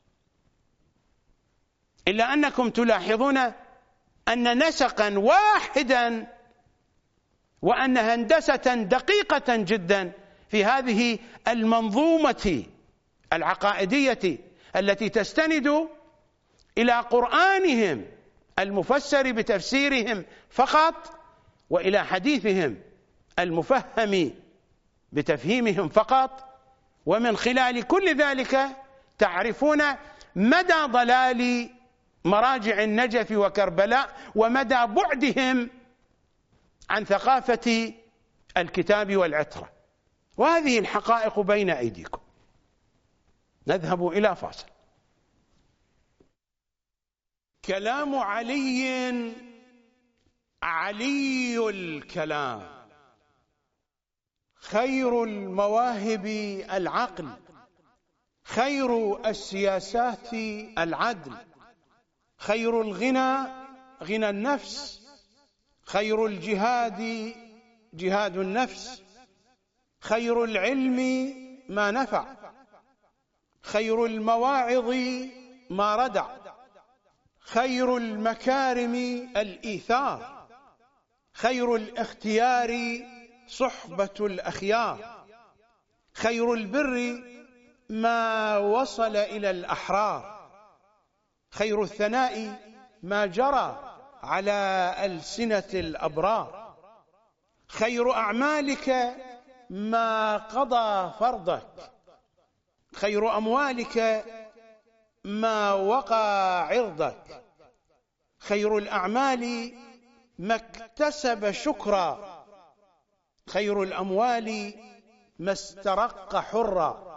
إلا أنكم تلاحظون أن نسقا واحدا وأن هندسة دقيقة جدا في هذه المنظومة العقائدية التي تستند إلى قرآنهم المفسر بتفسيرهم فقط، وإلى حديثهم المفهم بتفهيمهم فقط، ومن خلال كل ذلك تعرفون مدى ضلال مراجع النجف وكربلاء ومدى بعدهم عن ثقافة الكتاب والعترة. وهذه الحقائق بين أيديكم. نذهب إلى فاصل. كلام علي علي الكلام، خير المواهب العقل، خير السياسات العدل، خير الغنى غنى النفس، خير الجهاد جهاد النفس، خير العلم ما نفع، خير المواعظ ما ردع، خير المكارم الإيثار، خير الاختيار صحبة الأخيار، خير البر ما وصل إلى الأحرار، خير الثناء ما جرى على ألسنة الأبرار، خير أعمالك ما قضى فرضك، خير أموالك ما وقى عرضك، خير الأعمال ما اكتسب شكرا، خير الأموال ما استرق حرا.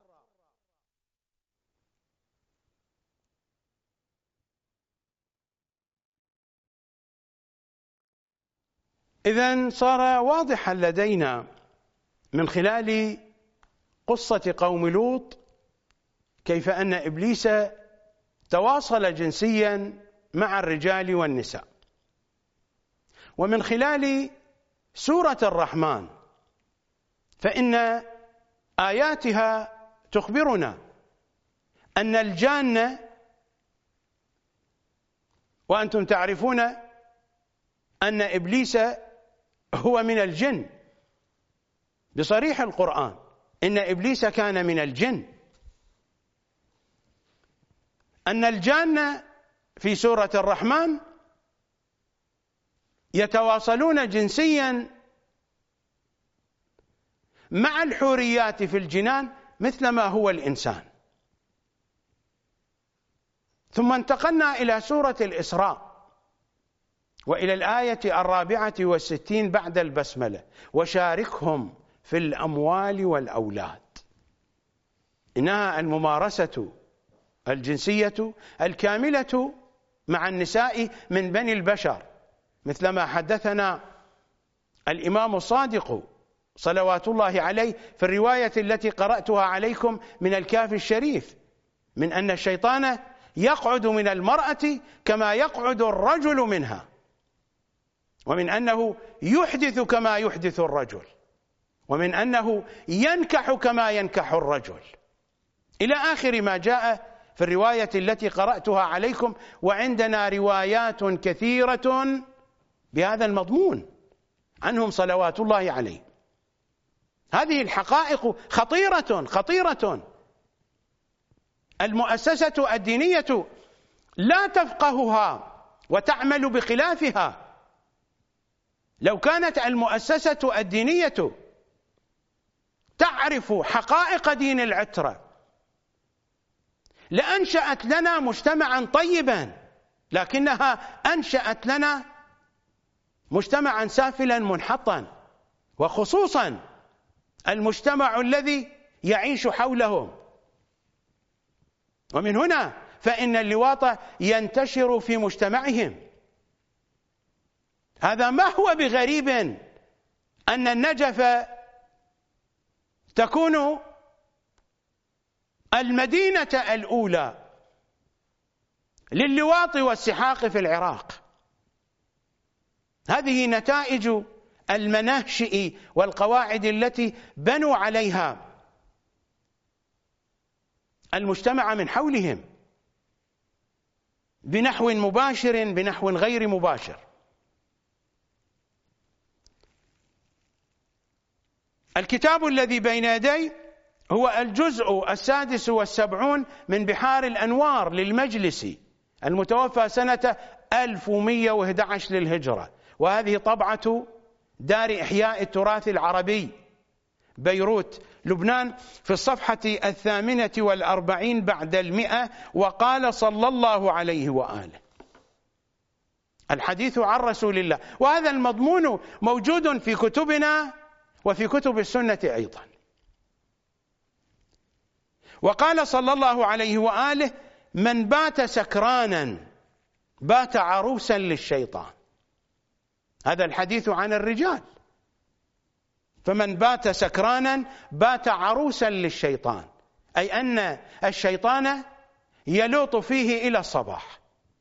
إذن صار واضحا لدينا من خلال قصة قوم لوط كيف أن إبليس تواصل جنسيا مع الرجال والنساء، ومن خلال سورة الرحمن فإن آياتها تخبرنا أن الجان، وأنتم تعرفون أن إبليس هو من الجن بصريح القرآن، إن إبليس كان من الجن، أن الجان في سورة الرحمن يتواصلون جنسيا مع الحوريات في الجنان مثلما هو الإنسان. ثم انتقلنا إلى سورة الإسراء وإلى الآية الرابعة والستين بعد البسملة: وشاركهم في الأموال والأولاد. إنها الممارسة الجنسية الكاملة مع النساء من بني البشر، مثلما حدثنا الإمام الصادق صلوات الله عليه في الرواية التي قرأتها عليكم من الكافي الشريف، من أن الشيطان يقعد من المرأة كما يقعد الرجل منها، ومن أنه يحدث كما يحدث الرجل، ومن أنه ينكح كما ينكح الرجل، إلى آخر ما جاء في الرواية التي قرأتها عليكم. وعندنا روايات كثيرة بهذا المضمون عنهم صلوات الله عليه. هذه الحقائق خطيرة خطيرة. المؤسسة الدينية لا تفقهها وتعمل بخلافها. لو كانت المؤسسة الدينية تعرف حقائق دين العترة لأنشأت لنا مجتمعا طيبا، لكنها أنشأت لنا مجتمعا سافلا منحطا، وخصوصا المجتمع الذي يعيش حولهم. ومن هنا فإن اللواط ينتشر في مجتمعهم. هذا ما هو بغريب أن النجف تكون المدينة الأولى للواط والسحاق في العراق. هذه نتائج المناشئ والقواعد التي بنوا عليها المجتمع من حولهم بنحو مباشر بنحو غير مباشر. الكتاب الذي بين يدي هو الجزء السادس والسبعون من بحار الأنوار للمجلسي المتوفى سنة ألف ومئة وأحد عشر للهجرة، وهذه طبعة دار إحياء التراث العربي بيروت لبنان في الصفحة الثامنة والأربعين بعد المئة. وقال صلى الله عليه وآله. الحديث عن رسول الله، وهذا المضمون موجود في كتبنا وفي كتب السنة أيضا. وقال صلى الله عليه وآله: من بات سكرانا بات عروسا للشيطان. هذا الحديث عن الرجال. فمن بات سكرانا بات عروسا للشيطان، أي أن الشيطان يلوط فيه إلى الصباح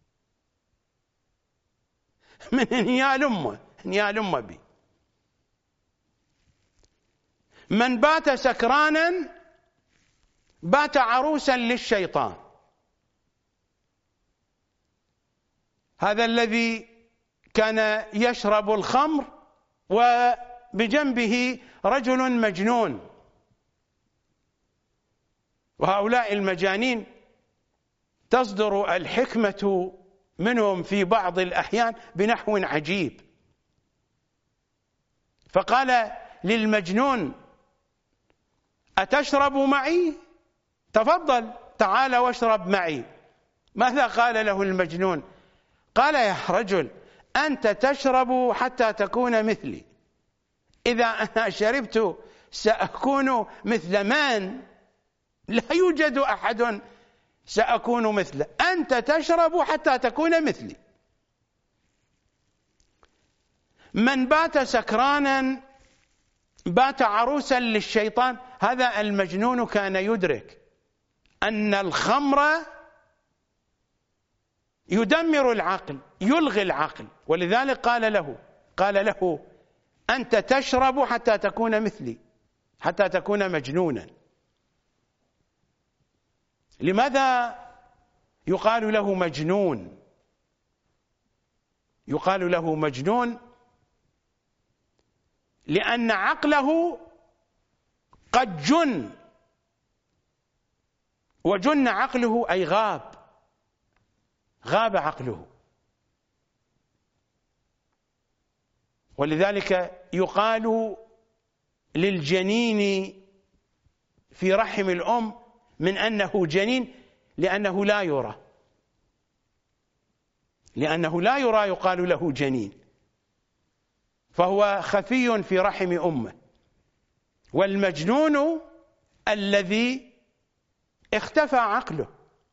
من انيال أمه انيال أمه بي. من بات سكرانا بات عروسا للشيطان. هذا الذي كان يشرب الخمر وبجنبه رجل مجنون، وهؤلاء المجانين تصدر الحكمة منهم في بعض الأحيان بنحو عجيب. فقال للمجنون: أتشرب معي؟ تفضل تعال واشرب معي. ماذا قال له المجنون؟ قال: يا رجل، أنت تشرب حتى تكون مثلي، إذا أنا شربت سأكون مثل من؟ لا يوجد أحد سأكون مثله، أنت تشرب حتى تكون مثلي. من بات سكرانا بات عروسا للشيطان. هذا المجنون كان يدرك أن الخمر يدمر العقل، يلغي العقل، ولذلك قال له قال له أنت تشرب حتى تكون مثلي، حتى تكون مجنونا. لماذا يقال له مجنون؟ يقال له مجنون لأن عقله قد جن، وجن عقله أي غاب، غاب عقله. ولذلك يقال للجنين في رحم الأم من أنه جنين لأنه لا يرى، لأنه لا يرى يقال له جنين، فهو خفي في رحم أمه. والمجنون الذي اختفى عقله.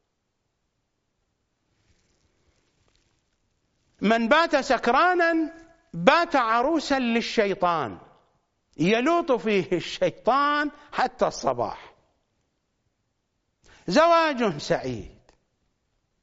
من بات سكرانا بات عروسا للشيطان، يلوط فيه الشيطان حتى الصباح. زواج سعيد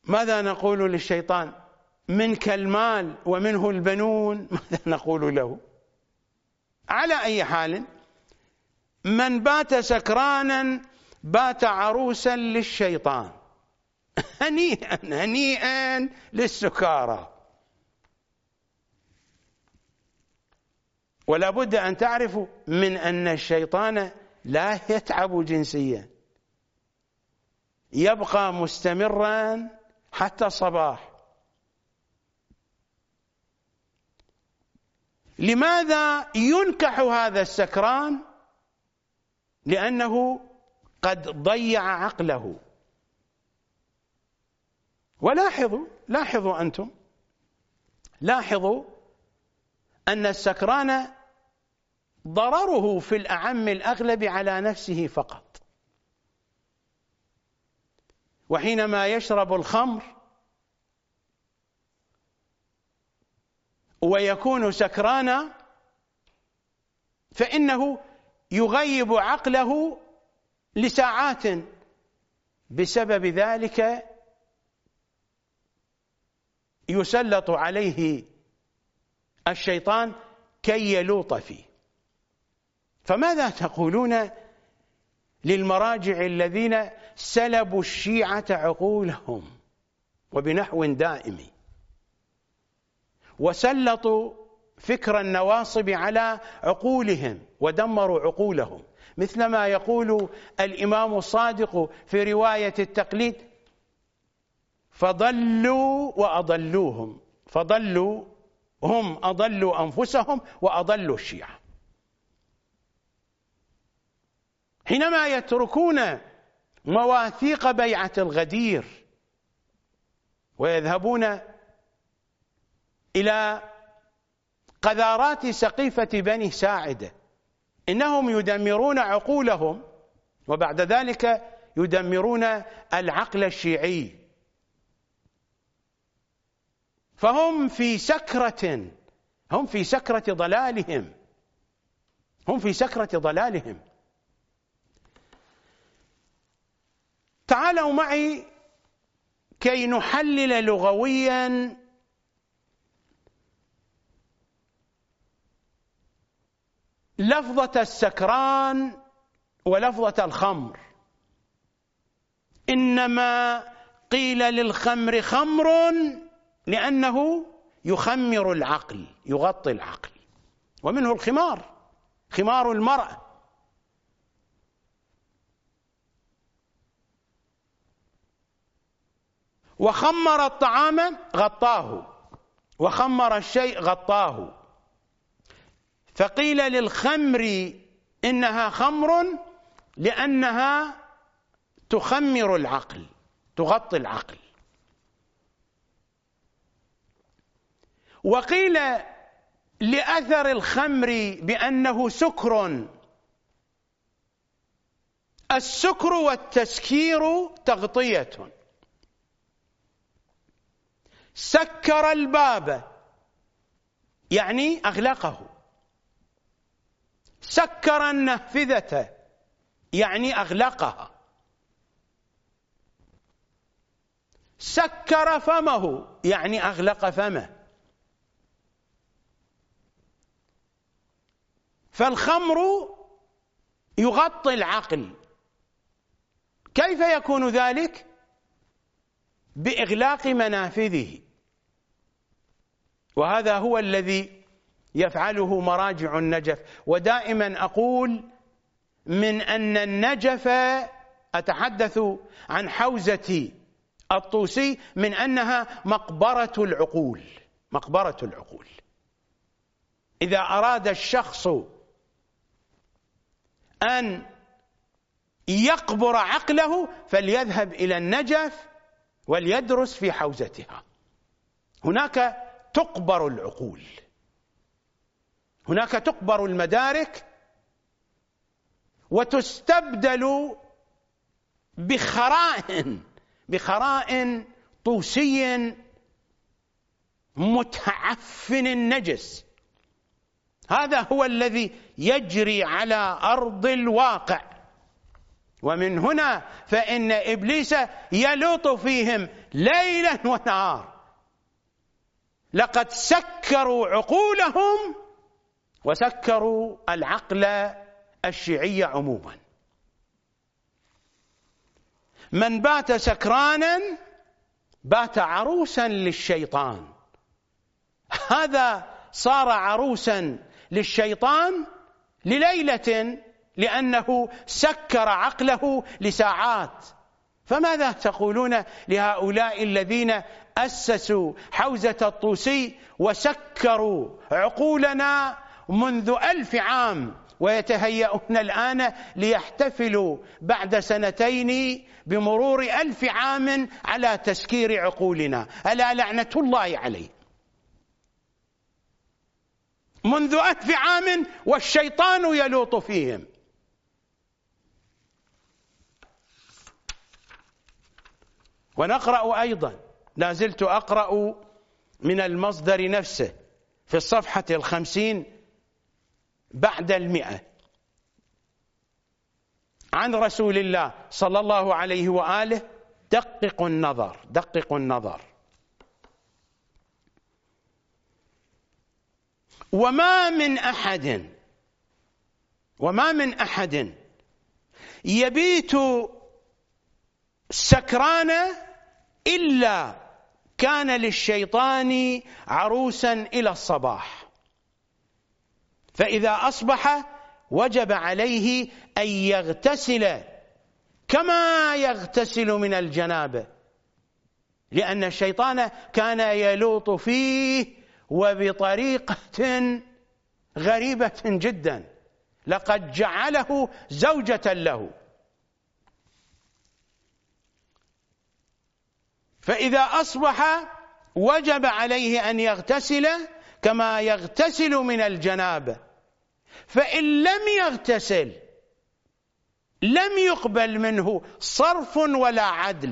ماذا نقول للشيطان؟ منك المال ومنه البنون، ماذا نقول له؟ على أي حال، من بات سكرانا بات عروسا للشيطان. هنيئا هنيئا للسكارى. ولا بد أن تعرفوا من أن الشيطان لا يتعب جنسيا، يبقى مستمرا حتى الصباح. لماذا ينكح هذا السكران؟ لأنه قد ضيع عقله. ولاحظوا لاحظوا أنتم لاحظوا أن السكران ضرره في الأعم الأغلب على نفسه فقط. وحينما يشرب الخمر ويكون سكرانا فإنه يغيب عقله لساعات. بسبب ذلك يسلط عليه الشيطان كي يلوط فيه. فماذا تقولون للمراجع الذين سلبوا الشيعة عقولهم وبنحو دائم، وسلطوا فكر النواصب على عقولهم ودمروا عقولهم، مثلما يقول الإمام الصادق في رواية التقليد: فضلوا وأضلوهم، فضلوا هم أضلوا أنفسهم وأضلوا الشيعة. حينما يتركون مواثيق بيعة الغدير ويذهبون إلى قذارات سقيفة بني ساعدة، إنهم يدمرون عقولهم وبعد ذلك يدمرون العقل الشيعي. فهم في سكرة هم في سكرة ضلالهم هم في سكرة ضلالهم. تعالوا معي كي نحلل لغويا لفظة السكران ولفظة الخمر. إنما قيل للخمر خمر لأنه يخمر العقل، يغطي العقل، ومنه الخمار، خمار المرأة. وخمر الطعام غطاه، وخمر الشيء غطاه. فقيل للخمر إنها خمر لأنها تخمر العقل، تغطي العقل. وقيل لأثر الخمر بأنه سكر. السكر والتسكير تغطية. سكر الباب يعني أغلقه، سكر النافذة يعني أغلقها، سكر فمه يعني أغلق فمه. فالخمر يغطي العقل. كيف يكون ذلك؟ بإغلاق منافذه. وهذا هو الذي يفعله مراجع النجف. ودائما أقول من أن النجف، أتحدث عن حوزة الطوسي، من أنها مقبرة العقول، مقبرة العقول. إذا أراد الشخص أن يقبر عقله فليذهب إلى النجف وليدرس في حوزتها. هناك تقبر العقول، هناك تقبر المدارك وتستبدل بخرائن بخرائن طوسي متعفن نجس. هذا هو الذي يجري على أرض الواقع. ومن هنا فإن إبليس يلوط فيهم ليلا ونهار. لقد سكروا عقولهم وسكروا العقل الشيعي عموما. من بات سكرانا بات عروسا للشيطان. هذا صار عروسا للشيطان لليلة لأنه سكر عقله لساعات. فماذا تقولون لهؤلاء الذين أسسوا حوزة الطوسي وسكروا عقولنا منذ ألف عام ويتهيئون الآن ليحتفلوا بعد سنتين بمرور ألف عام على تسكير عقولنا؟ ألا لعنة الله عليه. منذ ألف عام والشيطان يلوط فيهم. ونقرأ أيضا، لا زلت أقرأ من المصدر نفسه في الصفحة الخمسين بعد المئة عن رسول الله صلى الله عليه وآله: دققوا النظر دققوا النظر وما من أحد وما من أحد يبيت سكران إلا كان للشيطان عروسا إلى الصباح، فإذا أصبح وجب عليه أن يغتسل كما يغتسل من الجنابة، لأن الشيطان كان يلوط فيه وبطريقة غريبة جدا، لقد جعله زوجة له. فإذا أصبح وجب عليه أن يغتسل كما يغتسل من الجنابة، فإن لم يغتسل لم يقبل منه صرف ولا عدل،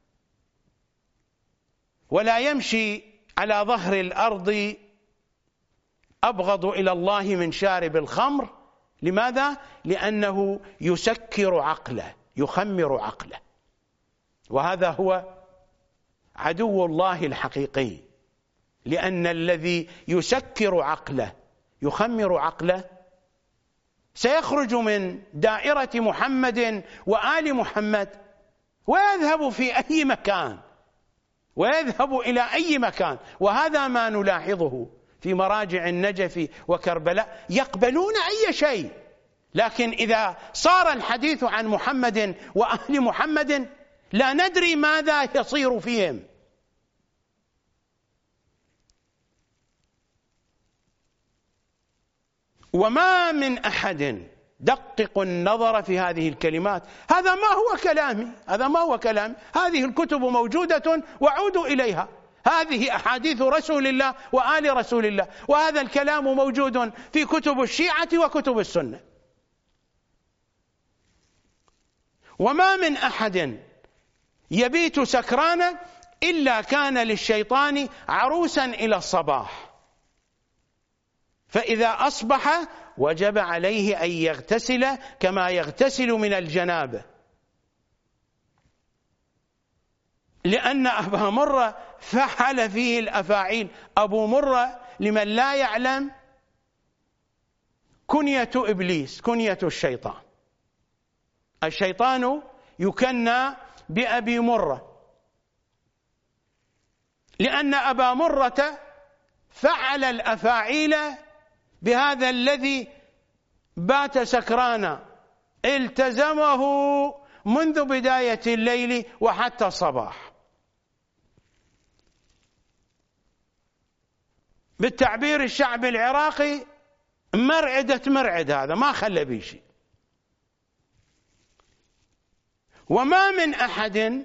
ولا يمشي على ظهر الأرض أبغض إلى الله من شارب الخمر. لماذا؟ لأنه يسكر عقله، يخمر عقله، وهذا هو عدو الله الحقيقي. لأن الذي يسكر عقله يخمر عقله سيخرج من دائرة محمد وآل محمد ويذهب في أي مكان، ويذهب إلى أي مكان. وهذا ما نلاحظه في مراجع النجف وكربلاء، يقبلون أي شيء، لكن إذا صار الحديث عن محمد وأهل محمد لا ندري ماذا يصير فيهم. وما من أحد، دققوا النظر في هذه الكلمات، هذا ما هو كلامي، هذا ما هو كلامي، هذه الكتب موجودة وعودوا إليها، هذه أحاديث رسول الله وآل رسول الله، وهذا الكلام موجود في كتب الشيعة وكتب السنة. وما من أحد يبيت سكرانا إلا كان للشيطان عروسا إلى الصباح، فإذا أصبح وجب عليه أن يغتسل كما يغتسل من الجنابة، لأن أبا مرة فعل فيه الأفاعيل. أبو مرة لمن لا يعلم كنية إبليس، كنية الشيطان. الشيطان يكنى بأبي مرة لأن أبا مرة فعل الأفاعيل بهذا الذي بات سكرانا، التزمه منذ بداية الليل وحتى الصباح. بالتعبير الشعبي العراقي مرعدة مرعد، هذا ما خلى بيه شيء. وما من أحد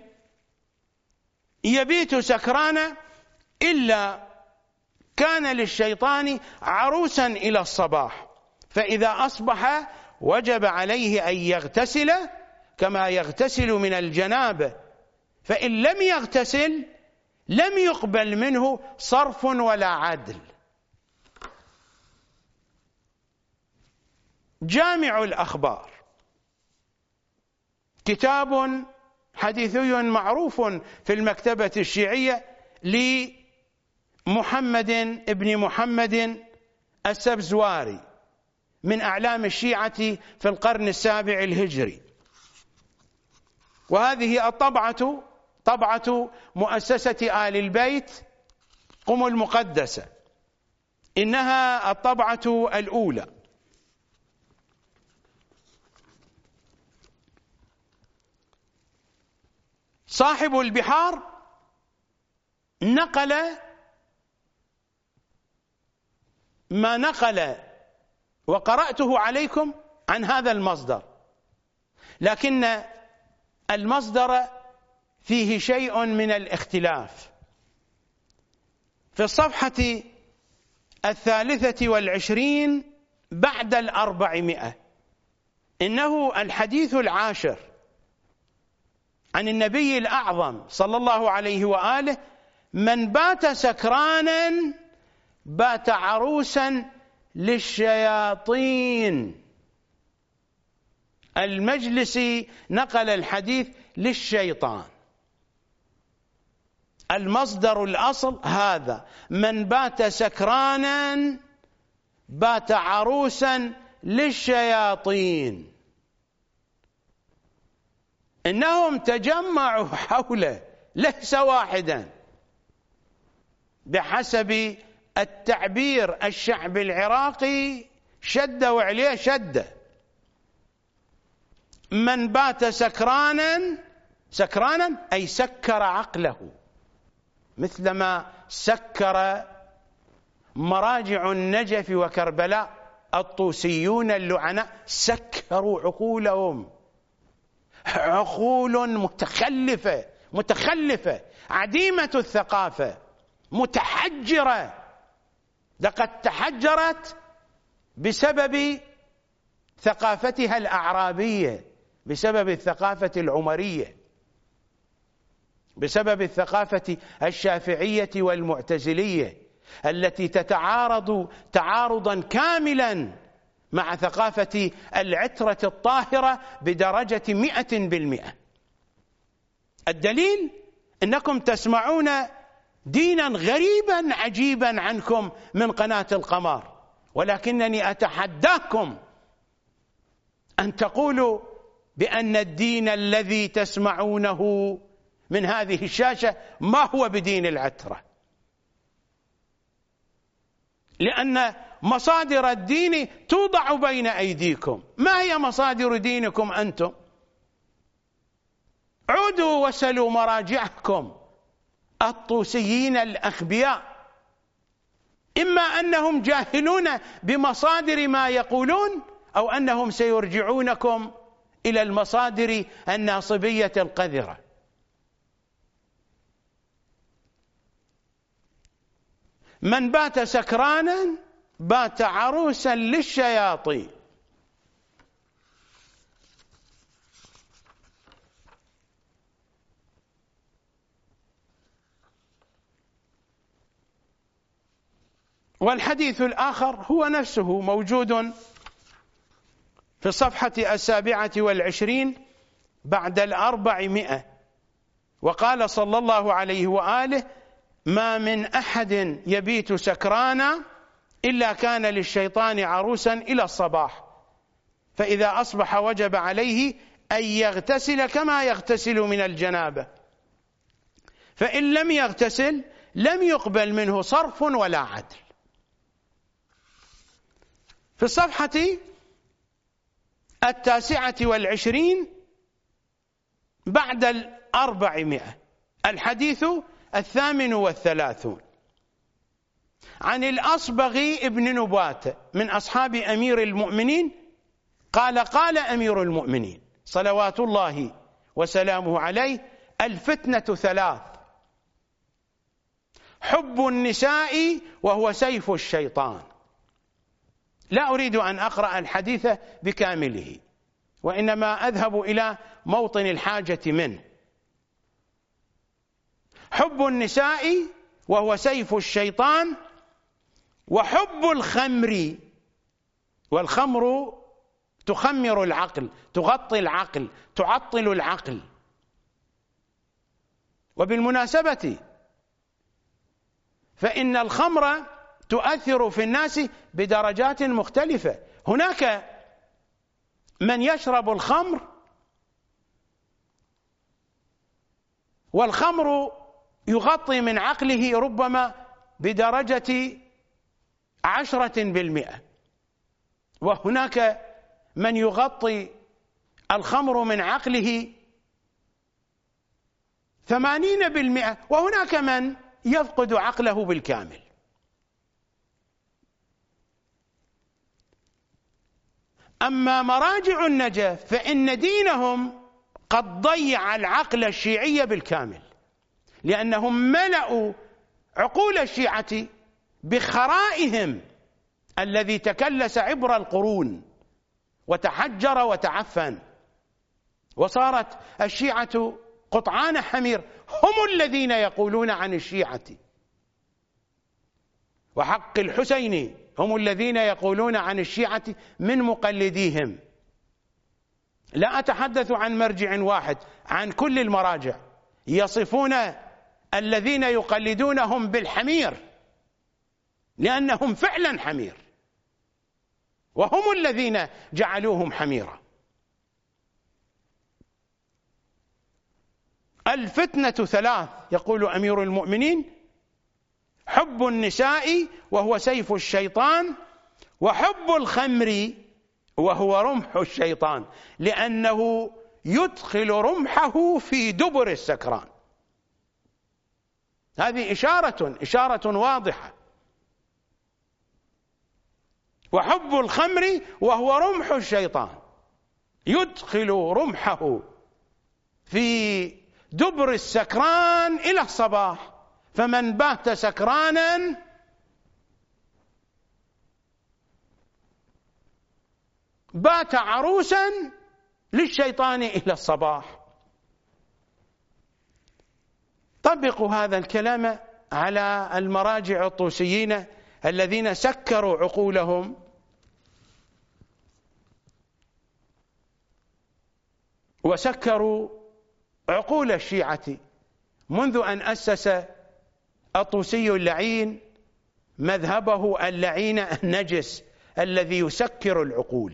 يبيت سكرانا إلا كان للشيطان عروسا إلى الصباح، فإذا أصبح وجب عليه أن يغتسل كما يغتسل من الجنابة، فإن لم يغتسل لم يقبل منه صرف ولا عدل. جامع الأخبار كتاب حديثي معروف في المكتبة الشيعية لمحمد ابن محمد السبزواري من أعلام الشيعة في القرن السابع الهجري، وهذه الطبعة طبعة مؤسسة آل البيت قم المقدسة، إنها الطبعة الأولى. صاحب البحار نقل ما نقل وقرأته عليكم عن هذا المصدر، لكن المصدر فيه شيء من الاختلاف. في الصفحة الثالثة والعشرين بعد الأربعمائة، إنه الحديث العاشر عن النبي الأعظم صلى الله عليه وآله: من بات سكرانا بات عروسا للشياطين. المجلسي نقل الحديث للشيطان. المصدر الأصل هذا: من بات سكرانا بات عروسا للشياطين. إنهم تجمعوا حوله ليس واحدا، بحسب التعبير الشعب العراقي شدوا عليه شدة. من بات سكرانا، سكرانا أي سكر عقله، مثلما سكر مراجع النجف وكربلاء الطوسيون اللعناء، سكروا عقولهم، عقول متخلفة متخلفة عديمة الثقافة متحجرة، لقد تحجرت بسبب ثقافتها الأعرابية، بسبب الثقافة العمرية، بسبب الثقافة الشافعية والمعتزلية التي تتعارض تعارضا كاملا مع ثقافة العترة الطاهرة بدرجة مئة بالمئة. الدليل أنكم تسمعون دينا غريبا عجيبا عنكم من قناة القمر، ولكنني أتحداكم أن تقولوا بأن الدين الذي تسمعونه من هذه الشاشة ما هو بدين العترة، لأن مصادر الدين توضع بين أيديكم. ما هي مصادر دينكم أنتم؟ عودوا واسألوا مراجعكم الطوسيين الأخبياء، إما أنهم جاهلون بمصادر ما يقولون، أو أنهم سيرجعونكم إلى المصادر الناصبية القذرة. من بات سكرانا بات عروسا للشياطين. والحديث الآخر هو نفسه موجود في الصفحة السابعة والعشرين بعد الأربعمائة، وقال صلى الله عليه وآله: ما من أحد يبيت سكرانا إلا كان للشيطان عروسا إلى الصباح، فإذا أصبح وجب عليه أن يغتسل كما يغتسل من الجنابة، فإن لم يغتسل لم يقبل منه صرف ولا عدل. في الصفحة التاسعة والعشرين بعد الأربعمائة الحديث الثامن والثلاثون عن الأصبغ ابن نبات من أصحاب أمير المؤمنين قال: قال أمير المؤمنين صلوات الله وسلامه عليه: الفتنة ثلاث: حب النساء وهو سيف الشيطان. لا أريد أن أقرأ الحديث بكامله، وإنما أذهب إلى موطن الحاجة منه. حب النساء وهو سيف الشيطان، وحب الخمر، والخمر تخمر العقل، تغطي العقل، تعطل العقل. وبالمناسبة فإن الخمر تؤثر في الناس بدرجات مختلفة. هناك من يشرب الخمر والخمر يغطي من عقله ربما بدرجة عشرة بالمئة، وهناك من يغطي الخمر من عقله ثمانين بالمئة، وهناك من يفقد عقله بالكامل. أما مراجع النجف فإن دينهم قد ضيع العقل الشيعي بالكامل، لأنهم ملأوا عقول الشيعة بخرائهم الذي تكلس عبر القرون وتحجر وتعفن، وصارت الشيعة قطعان حمير، هم الذين يقولون عن الشيعة، وحق الحسين هم الذين يقولون عن الشيعة من مقلديهم. لا أتحدث عن مرجع واحد، عن كل المراجع يصفون الذين يقلدونهم بالحمير، لأنهم فعلا حمير، وهم الذين جعلوهم حميرا. الفتنة ثلاث، يقول أمير المؤمنين: حب النساء وهو سيف الشيطان، وحب الخمر وهو رمح الشيطان، لأنه يدخل رمحه في دبر السكران. هذه إشارة إشارة واضحة. وحب الخمر وهو رمح الشيطان، يدخل رمحه في دبر السكران إلى الصباح، فمن بات سكرانا بات عروسا للشيطان إلى الصباح. طبقوا هذا الكلام على المراجع الطوسيين الذين سكروا عقولهم وسكروا عقول الشيعة منذ أن أسس الطوسي اللعين مذهبه اللعين النجس الذي يسكر العقول.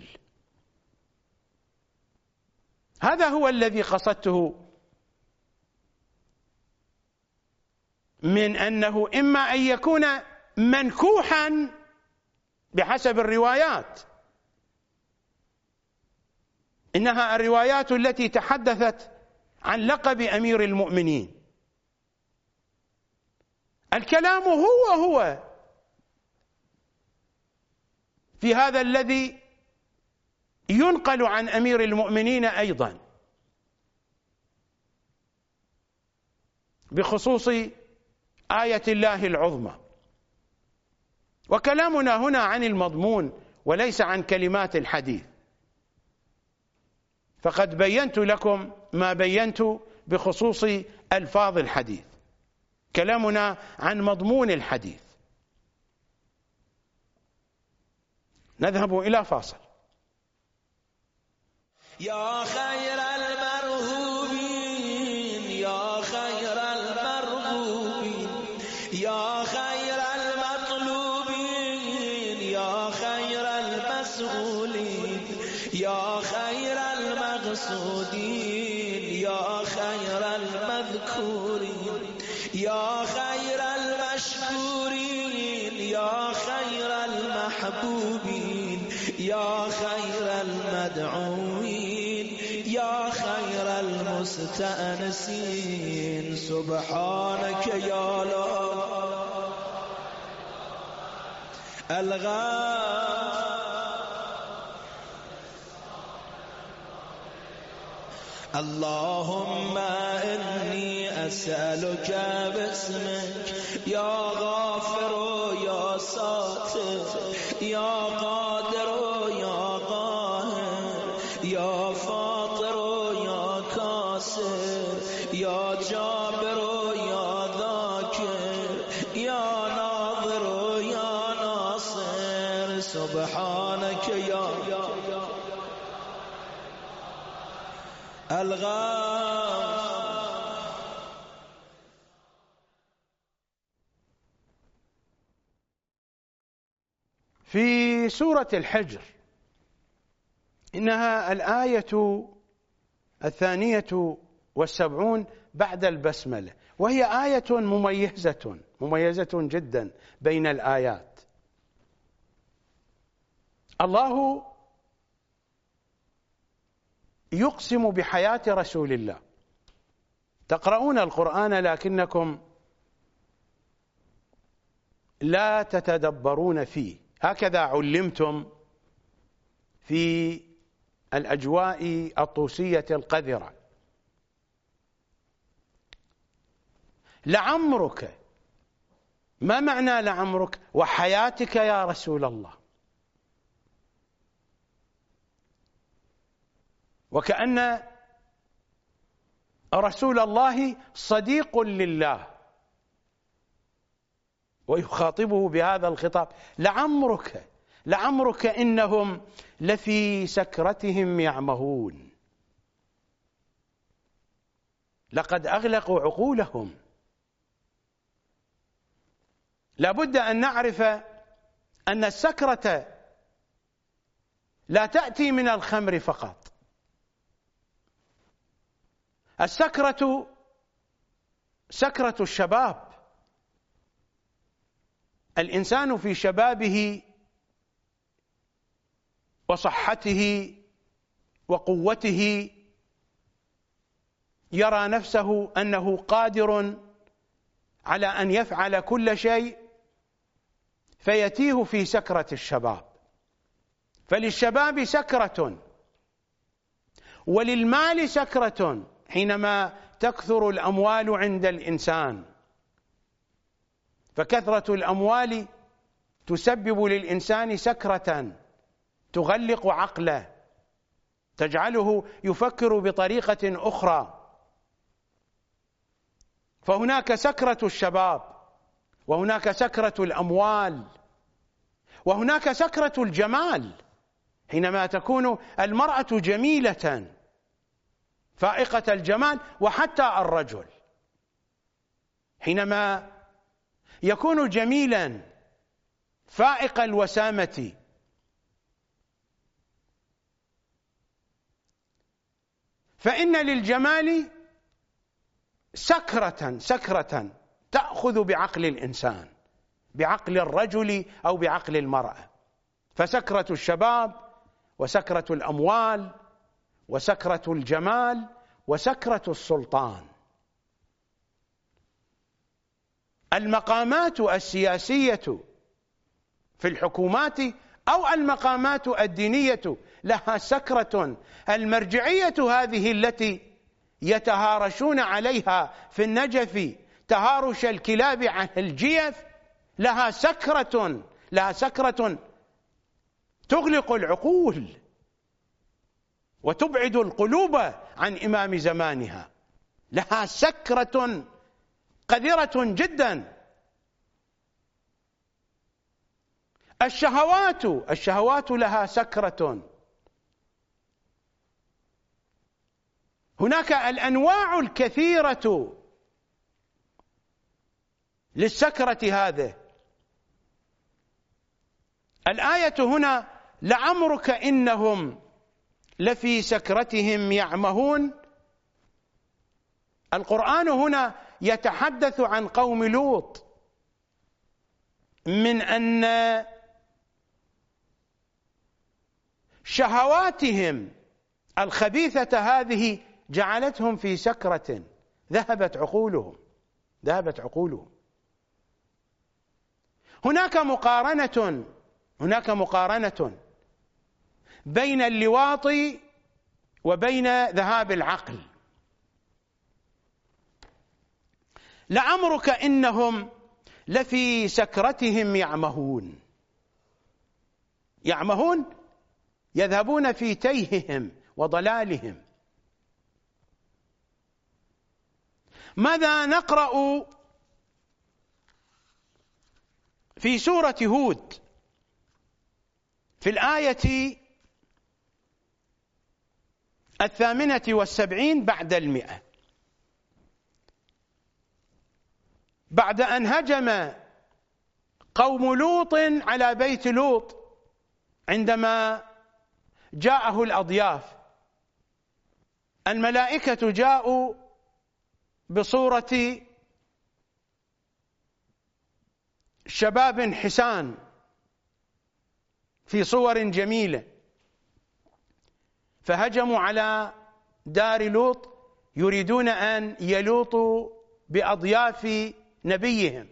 هذا هو الذي قصدته من أنه إما أن يكون منكوحا بحسب الروايات، إنها الروايات التي تحدثت عن لقب أمير المؤمنين. الكلام هو هو في هذا الذي ينقل عن أمير المؤمنين أيضا بخصوص آية الله العظمى. وكلامنا هنا عن المضمون وليس عن كلمات الحديث، فقد بينت لكم ما بينت بخصوص ألفاظ الحديث. كلامنا عن مضمون الحديث. نذهب إلى فاصل. يا خير المرهوبين يا خير المرغوبين يا خير المطلوبين يا خير المسؤولين يا خير المقصودين يا خير المذكورين يا خير المشكورين يا خير المحبوبين يا خير المدعوين يا خير المستأنسين. سبحانك يا لا الغالب اللهم إني أسألك باسمك يا غافر يا ساتر يا قادر يا قاهر يا فاطر يا كاسر يا جابر يا ذاكر يا ناظر يا ناصر. سبحانك يا الغاص. في سورة الحجر إنها الآية الثانية والسبعون بعد البسملة، وهي آية مميزة مميزة جدا بين الآيات. الله يقسم بحياة رسول الله. تقرؤون القرآن لكنكم لا تتدبرون فيه، هكذا علمتم في الأجواء الطوسية القذرة. لعمرك، ما معنى لعمرك؟ وحياتك يا رسول الله. وكأن رسول الله صديق لله ويخاطبه بهذا الخطاب. لعمرك لعمرك إنهم لفي سكرتهم يعمهون. لقد أغلقوا عقولهم. لابد أن نعرف أن السكرة لا تأتي من الخمر فقط. السكرة سكرة الشباب. الإنسان في شبابه وصحته وقوته يرى نفسه أنه قادر على أن يفعل كل شيء، فيتيه في سكرة الشباب. فللشباب سكرة، وللمال سكرة حينما تكثر الأموال عند الإنسان. فكثرة الأموال تسبب للإنسان سكرة تغلق عقله، تجعله يفكر بطريقة أخرى. فهناك سكرة الشباب، وهناك سكرة الأموال، وهناك سكرة الجمال، حينما تكون المرأة جميلة فائقة الجمال، وحتى الرجل حينما يكون جميلا فائق الوسامة. فإن للجمال سكرة سكرة تأخذ بعقل الإنسان، بعقل الرجل أو بعقل المرأة. فسكرة الشباب وسكرة الأموال وسكرة الجمال وسكرة السلطان. المقامات السياسية في الحكومات أو المقامات الدينية لها سكرة. المرجعية هذه التي يتهارشون عليها في النجف تهارش الكلاب عن الجيف لها سكرة، لها سكرة تغلق العقول وتبعد القلوب عن إمام زمانها. لها سكرة قذرة جدا. الشهوات الشهوات لها سكرة. هناك الأنواع الكثيرة للسكرة هذه. الآية هنا لعمرك إنهم لفي سكرتهم يعمهون. القرآن هنا يتحدث عن قوم لوط، من أن شهواتهم الخبيثة هذه جعلتهم في سكرة، ذهبت عقولهم ذهبت عقولهم. هناك مقارنة هناك مقارنة بين اللواط وبين ذهاب العقل. لعمرك إنهم لفي سكرتهم يعمهون. يعمهون يذهبون في تيههم وضلالهم. ماذا نقرأ في سورة هود في الآية الثامنة والسبعين بعد المئة، بعد أن هجم قوم لوط على بيت لوط عندما جاءه الأضياف. الملائكة جاءوا بصورة شباب حسان في صور جميلة، فهجموا على دار لوط يريدون أن يلوطوا بأضياف نبيهم.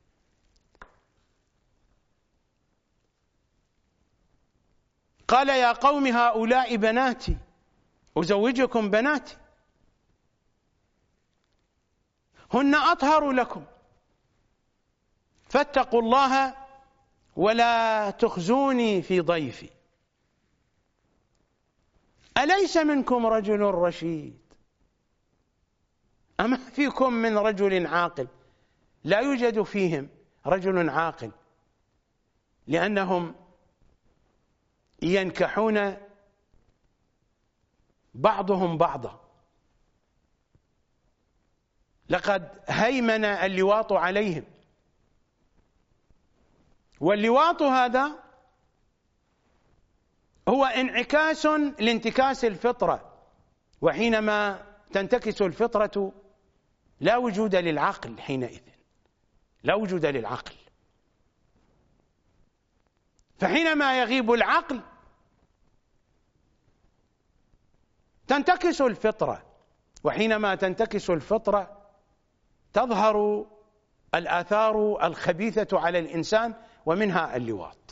قال يا قوم هؤلاء بناتي أزوجكم بناتي هن أطهر لكم فاتقوا الله ولا تخزوني في ضيفي أليس منكم رجل رشيد؟ أما فيكم من رجل عاقل؟ لا يوجد فيهم رجل عاقل، لأنهم ينكحون بعضهم بعضا. لقد هيمن اللواط عليهم، واللواط هذا هو انعكاس لانتكاس الفطرة، وحينما تنتكس الفطرة لا وجود للعقل، حينئذ لا وجود للعقل. فحينما يغيب العقل تنتكس الفطرة، وحينما تنتكس الفطرة تظهر الآثار الخبيثة على الإنسان، ومنها اللواط.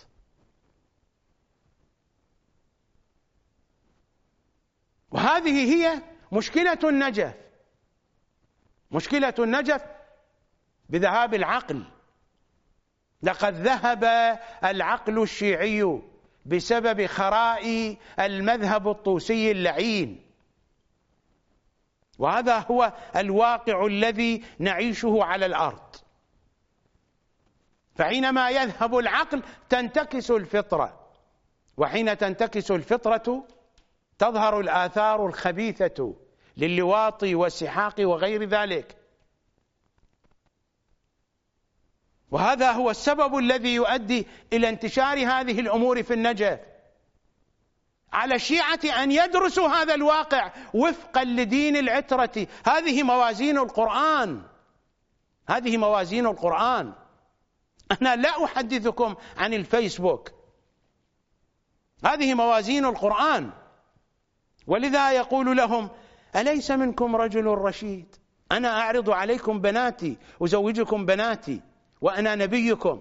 وهذه هي مشكلة النجف، مشكلة النجف بذهاب العقل. لقد ذهب العقل الشيعي بسبب خراء المذهب الطوسي اللعين، وهذا هو الواقع الذي نعيشه على الأرض. فحينما يذهب العقل تنتكس الفطرة، وحين تنتكس الفطرة تظهر الآثار الخبيثة للواط والسحاق وغير ذلك. وهذا هو السبب الذي يؤدي إلى انتشار هذه الأمور في النجف. على الشيعة أن يدرسوا هذا الواقع وفقا لدين العترة. هذه موازين القرآن، هذه موازين القرآن. أنا لا أحدثكم عن الفيسبوك، هذه موازين القرآن. ولذا يقول لهم أليس منكم رجل رشيد؟ أنا أعرض عليكم بناتي أزوجكم بناتي وأنا نبيكم،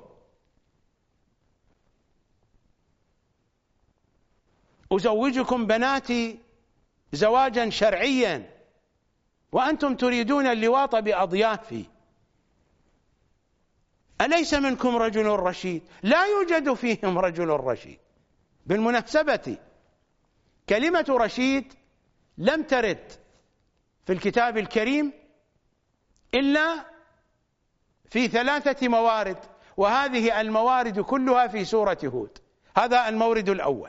أزوجكم بناتي زواجا شرعيا، وأنتم تريدون اللواط بأضيافي. أليس منكم رجل رشيد؟ لا يوجد فيهم رجل رشيد. بالمناسبة كلمة رشيد لم ترد في الكتاب الكريم إلا في ثلاثة موارد، وهذه الموارد كلها في سورة هود. هذا المورد الأول.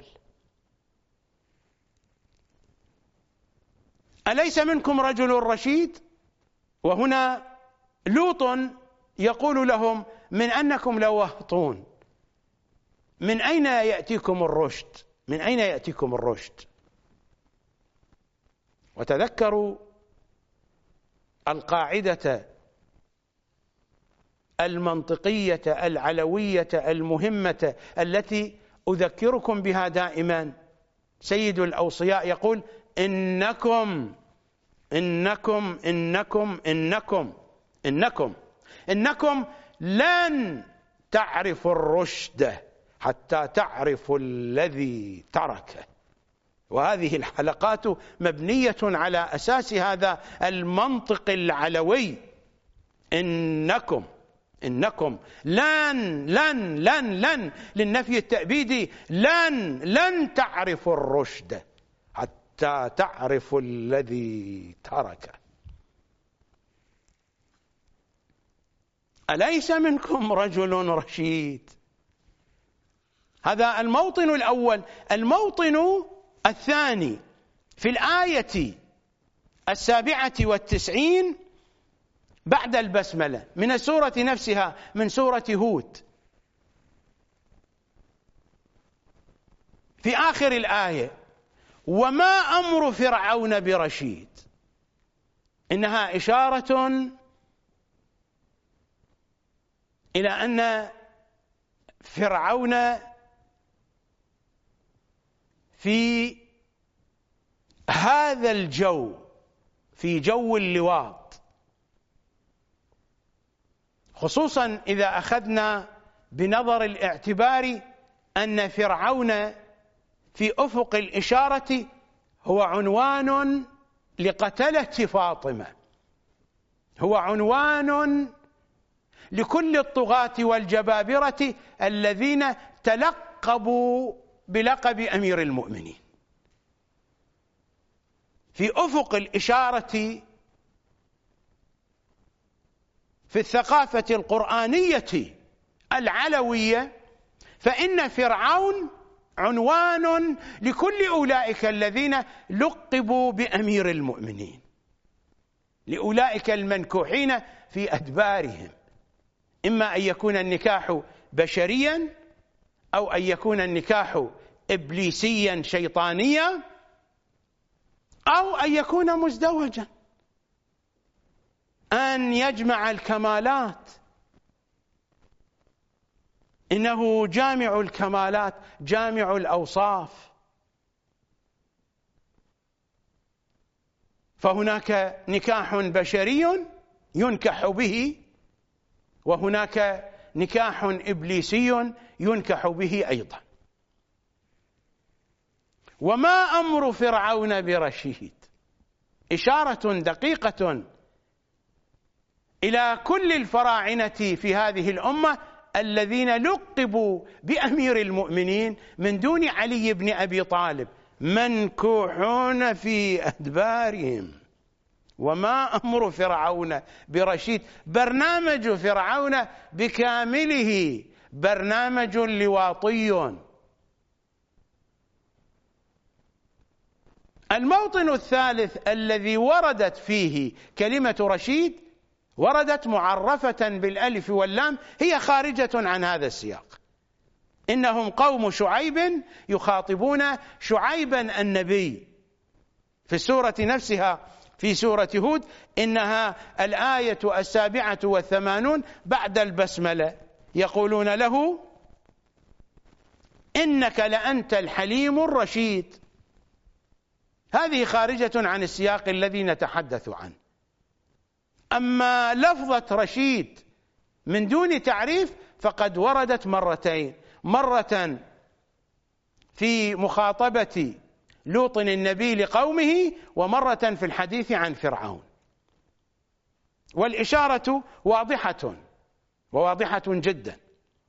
أليس منكم رجل رشيد؟ وهنا لوط يقول لهم من أنكم لواهطون، من أين يأتيكم الرشد؟ من أين يأتيكم الرشد؟ وتذكروا القاعدة المنطقية العلوية المهمة التي أذكركم بها دائما. سيد الأوصياء يقول إنكم إنكم إنكم إنكم إنكم إنكم لن تعرفوا الرشد حتى تعرفوا الذي تركه. وهذه الحلقات مبنية على أساس هذا المنطق العلوي. إنكم إنكم لن لن لن لن للنفي التأبيدي، لن لن تعرفوا الرشد حتى تعرفوا الذي تركه. أليس منكم رجل رشيد؟ هذا الموطن الأول. الموطن الثاني في الآية السابعة والتسعين بعد البسملة من السورة نفسها، من سورة هود، في آخر الآية: وما أمر فرعون برشيد. إنها إشارة إلى أن فرعون في هذا الجو، في جو اللواط، خصوصا إذا أخذنا بنظر الاعتبار أن فرعون في أفق الإشارة هو عنوان لقتلة فاطمة، هو عنوان لكل الطغاة والجبابرة الذين تلقبوا بلقب أمير المؤمنين. في أفق الإشارة في الثقافة القرآنية العلوية، فإن فرعون عنوان لكل أولئك الذين لقبوا بأمير المؤمنين، لأولئك المنكوحين في أدبارهم، إما أن يكون النكاح بشريا أو أن يكون النكاح إبليسيا شيطانيا أو أن يكون مزدوجا، أن يجمع الكمالات. إنه جامع الكمالات، جامع الأوصاف. فهناك نكاح بشري ينكح به، وهناك نكاح إبليسي ينكح به أيضا. وما أمر فرعون برشيد، إشارة دقيقة إلى كل الفراعنة في هذه الأمة الذين لقبوا بأمير المؤمنين من دون علي بن أبي طالب، منكوحون في أدبارهم. وما أمر فرعون برشيد، برنامج فرعون بكامله برنامج لواطي. الموطن الثالث الذي وردت فيه كلمة رشيد وردت معرفة بالألف واللام، هي خارجة عن هذا السياق. إنهم قوم شعيب يخاطبون شعيبا النبي في السورة نفسها، في سورة هود، إنها الآية السابعة والثمانون بعد البسملة، يقولون له: إنك لأنت الحليم الرشيد. هذه خارجة عن السياق الذي نتحدث عنه. أما لفظة رشيد من دون تعريف فقد وردت مرتين، مرة في مخاطبة لوط النبي لقومه، ومرة في الحديث عن فرعون. والإشارة واضحة وواضحة جدا.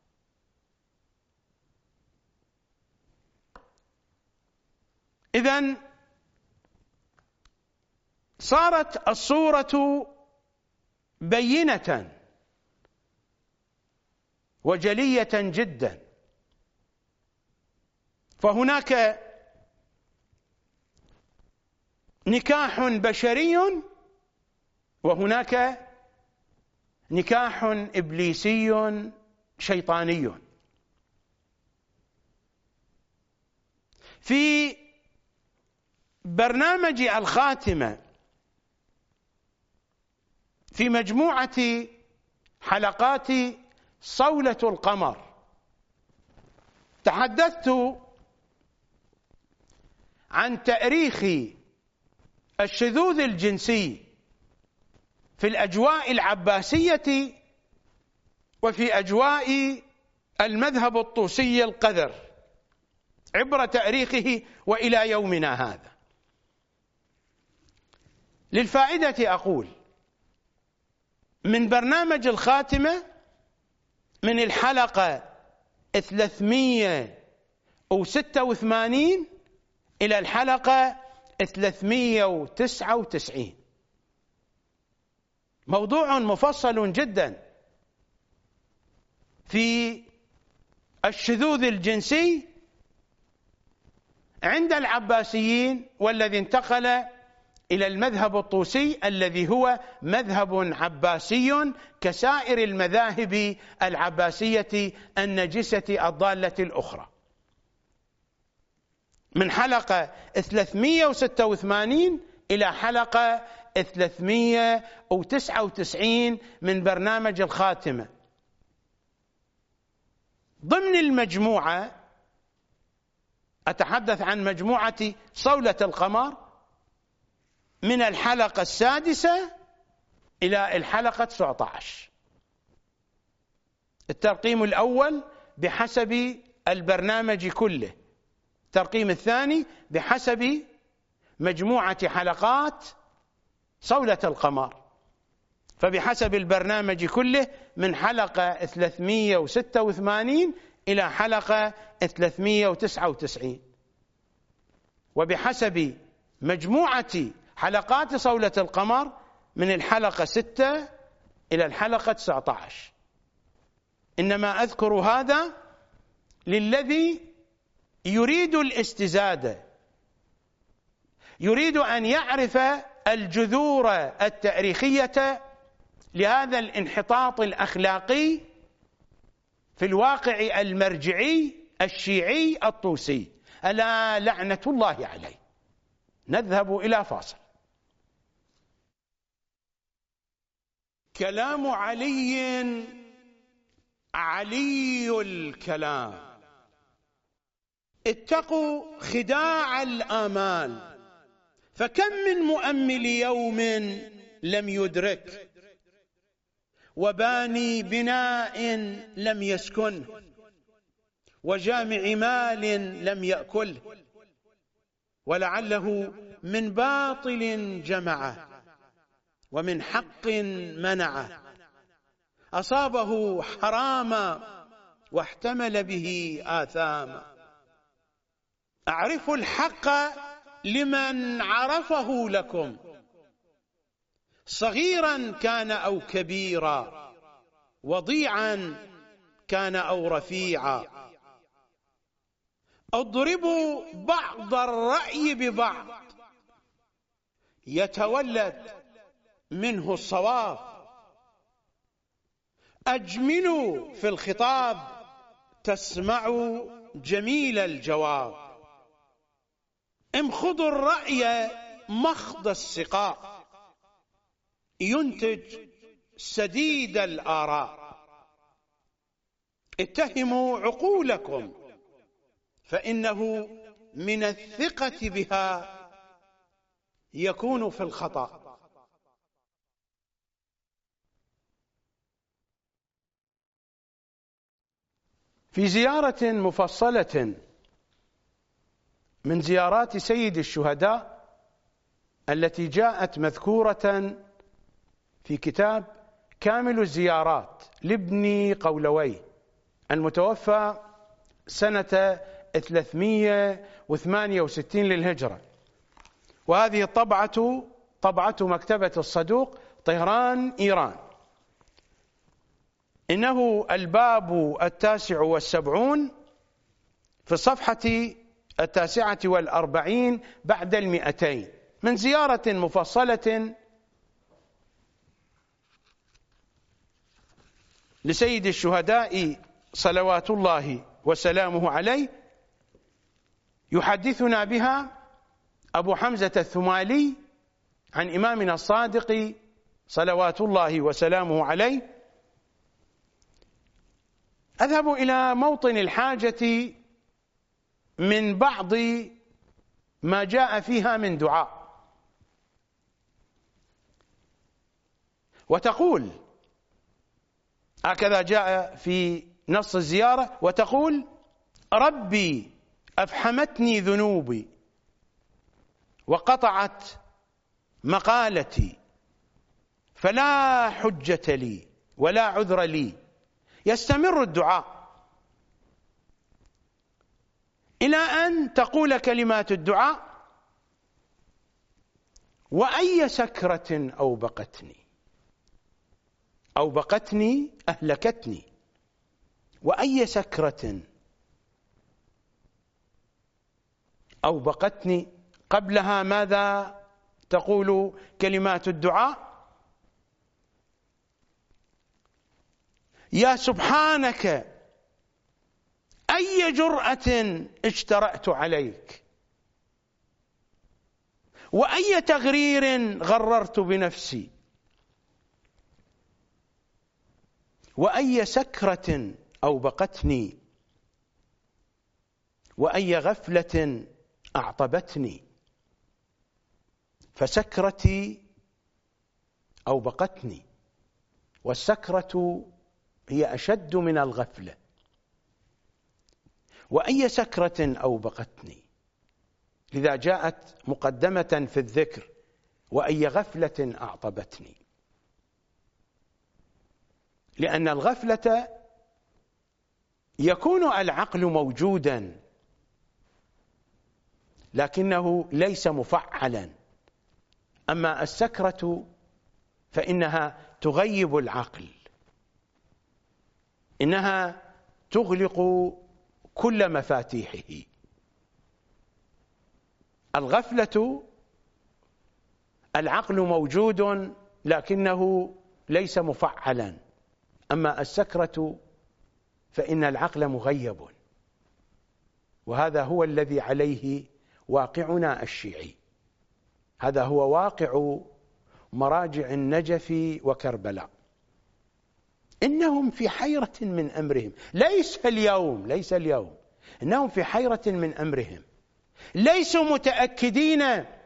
إذن صارت الصورة بينة وجلية جدا. فهناك نكاح بشري وهناك نكاح إبليسي شيطاني. في برنامج الخاتمة في مجموعة حلقات صولة القمر تحدثت عن تأريخ الشذوذ الجنسي في الأجواء العباسية وفي أجواء المذهب الطوسي القذر عبر تأريخه وإلى يومنا هذا. للفائدة أقول: من برنامج الخاتمة من الحلقة ثلاثمئة وستة وثمانين إلى الحلقة ثلاثمئة وتسعة وتسعين موضوع مفصل جدا في الشذوذ الجنسي عند العباسيين والذي انتقل إلى المذهب الطوسي الذي هو مذهب عباسي كسائر المذاهب العباسية النجسة الضالة الأخرى. من حلقة ثلاثمئة وستة وثمانين إلى حلقة ثلاثمئة وتسعة وتسعين من برنامج الخاتمة. ضمن المجموعة أتحدث عن مجموعة صولة القمر من الحلقة السادسة إلى الحلقة تسعة عشر. الترقيم الأول بحسب البرنامج كله، الترقيم الثاني بحسب مجموعة حلقات صولة القمر، فبحسب البرنامج كله من حلقة ثلاثمئة وستة وثمانين إلى حلقة ثلاثمئة وتسعة وتسعين، وبحسب مجموعة حلقات صولة القمر من الحلقة ستة إلى الحلقة تسعة عشر. إنما أذكر هذا للذي يريد الاستزادة، يريد أن يعرف الجذور التاريخية لهذا الانحطاط الأخلاقي في الواقع المرجعي الشيعي الطوسي، ألا لعنة الله عليه. نذهب إلى فاصل. كلام علي علي الكلام، اتقوا خداع الآمال، فكم من مؤمل يوم لم يدرك، وباني بناء لم يسكنه، وجامع مال لم يأكله، ولعله من باطل جمعه ومن حق منعه، أصابه حراما واحتمل به آثاما. أعرف الحق لمن عرفه لكم، صغيرا كان أو كبيرا، وضيعا كان أو رفيعا. اضربوا بعض الرأي ببعض يتولد منه الصواب، أجملوا في الخطاب تسمعوا جميل الجواب، امخضوا الرأي مخض السقاء، ينتج سديد الآراء. اتهموا عقولكم فإنه من الثقة بها يكون في الخطأ. في زيارة مفصلة من زيارات سيد الشهداء التي جاءت مذكورة في كتاب كامل الزيارات لابن قولوي المتوفى سنة ثلاثمئة وثمانية وستين للهجرة، وهذه الطبعة طبعة مكتبة الصدوق طهران إيران. إنه الباب التاسع والسبعون في الصفحة التاسعة والأربعين بعد المئتين، من زيارة مفصلة لسيد الشهداء صلوات الله وسلامه عليه، يحدثنا بها أبو حمزة الثمالي عن إمامنا الصادق صلوات الله وسلامه عليه. أذهب إلى موطن الحاجة من بعض ما جاء فيها من دعاء، وتقول هكذا جاء في نص الزيارة، وتقول: ربي أفحمتني ذنوبي وقطعت مقالتي، فلا حجة لي ولا عذر لي. يستمر الدعاء إلى أن تقول كلمات الدعاء: وأي سكرة أوبقتني أوبقتني أهلكتني، وأي سكرة أوبقتني. قبلها ماذا تقول كلمات الدعاء؟ يا سبحانك أي جرأة اجترأت عليك، وأي تغرير غررت بنفسي، وأي سكرة أوبقتني، وأي غفلة أعطبتني. فسكرتي أوبقتني، والسكرة هي أشد من الغفلة. وأي سكرة أوبقتني، لذا جاءت مقدمة في الذكر، وأي غفلة أعطبتني، لأن الغفلة يكون العقل موجودا لكنه ليس مفعلا، أما السكرة فإنها تغيب العقل، إنها تغلق كل مفاتيحه. الغفلة العقل موجود لكنه ليس مفعلا، أما السكرة فإن العقل مغيب، وهذا هو الذي عليه واقعنا الشيعي، هذا هو واقع مراجع النجف وكربلاء. إنهم في حيرة من أمرهم، ليس اليوم ليس اليوم إنهم في حيرة من أمرهم، ليسوا متأكدين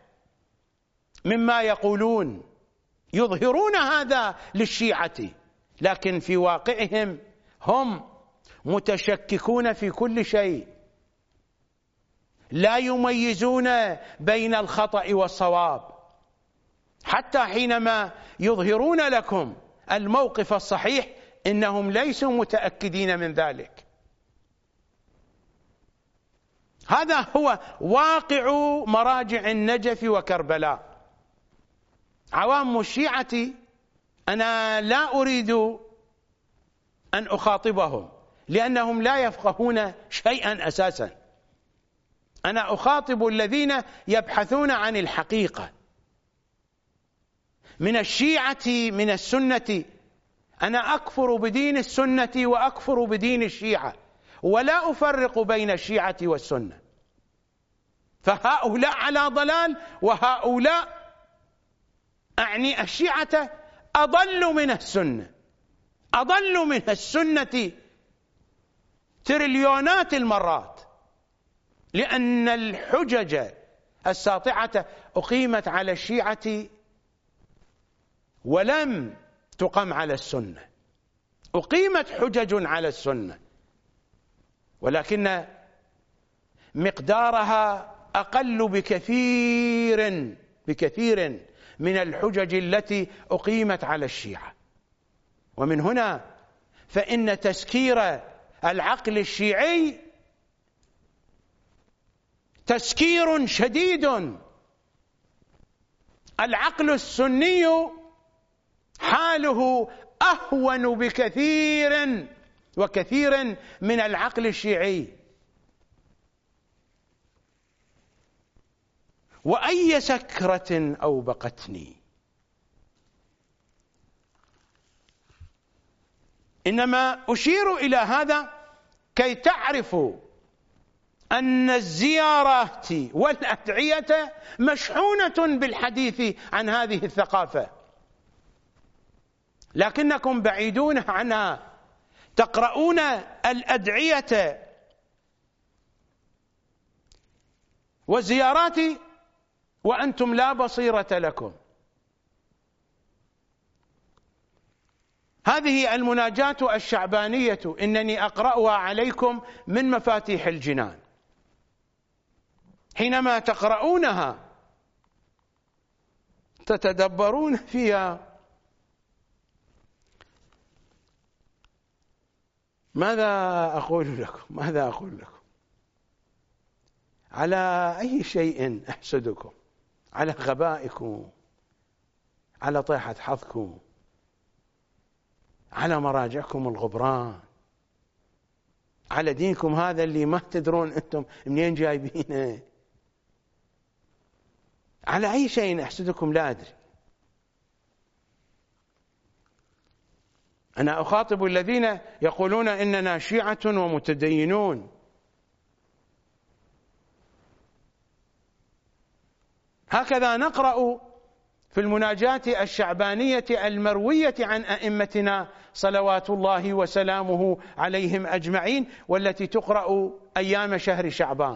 مما يقولون، يظهرون هذا للشيعة، لكن في واقعهم هم متشككون في كل شيء، لا يميزون بين الخطأ والصواب، حتى حينما يظهرون لكم الموقف الصحيح إنهم ليسوا متأكدين من ذلك. هذا هو واقع مراجع النجف وكربلاء. عوام الشيعة أنا لا أريد أن أخاطبهم لأنهم لا يفقهون شيئا أساسا، أنا أخاطب الذين يبحثون عن الحقيقة من الشيعة من السنة. أنا أكفر بدين السنة وأكفر بدين الشيعة، ولا أفرق بين الشيعة والسنة، فهؤلاء على ضلال وهؤلاء أعني الشيعة أضل من السنة، أضل من السنة تريليونات المرات، لأن الحجج الساطعة أقيمت على الشيعة ولم تقم على السنة. أقيمت حجج على السنة ولكن مقدارها أقل بكثير بكثير من الحجج التي أقيمت على الشيعة. ومن هنا فإن تسكير العقل الشيعي تسكير شديد. العقل السني حاله أهون بكثير وكثير من العقل الشيعي. وأي سكرة أوبقتني، إنما أشير إلى هذا كي تعرفوا أن الزيارات والأدعية مشحونة بالحديث عن هذه الثقافة، لكنكم بعيدون عنها، تقرؤون الأدعية والزيارات وأنتم لا بصيرة لكم. هذه المناجاة الشعبانية إنني أقرأها عليكم من مفاتيح الجنان، حينما تقرؤونها تتدبرون فيها ماذا أقول لكم ماذا أقول لكم على أي شيء أحسدكم؟ على غبائكم، على طيحة حظكم، على مراجعكم الغبران، على دينكم هذا اللي ما تدرون أنتم منين جايبينه، على أي شيء أحسدكم لا أدري. أنا أخاطب الذين يقولون إننا شيعة ومتدينون. هكذا نقرأ في المناجاة الشعبانية المروية عن أئمتنا صلوات الله وسلامه عليهم أجمعين، والتي تقرأ أيام شهر شعبان: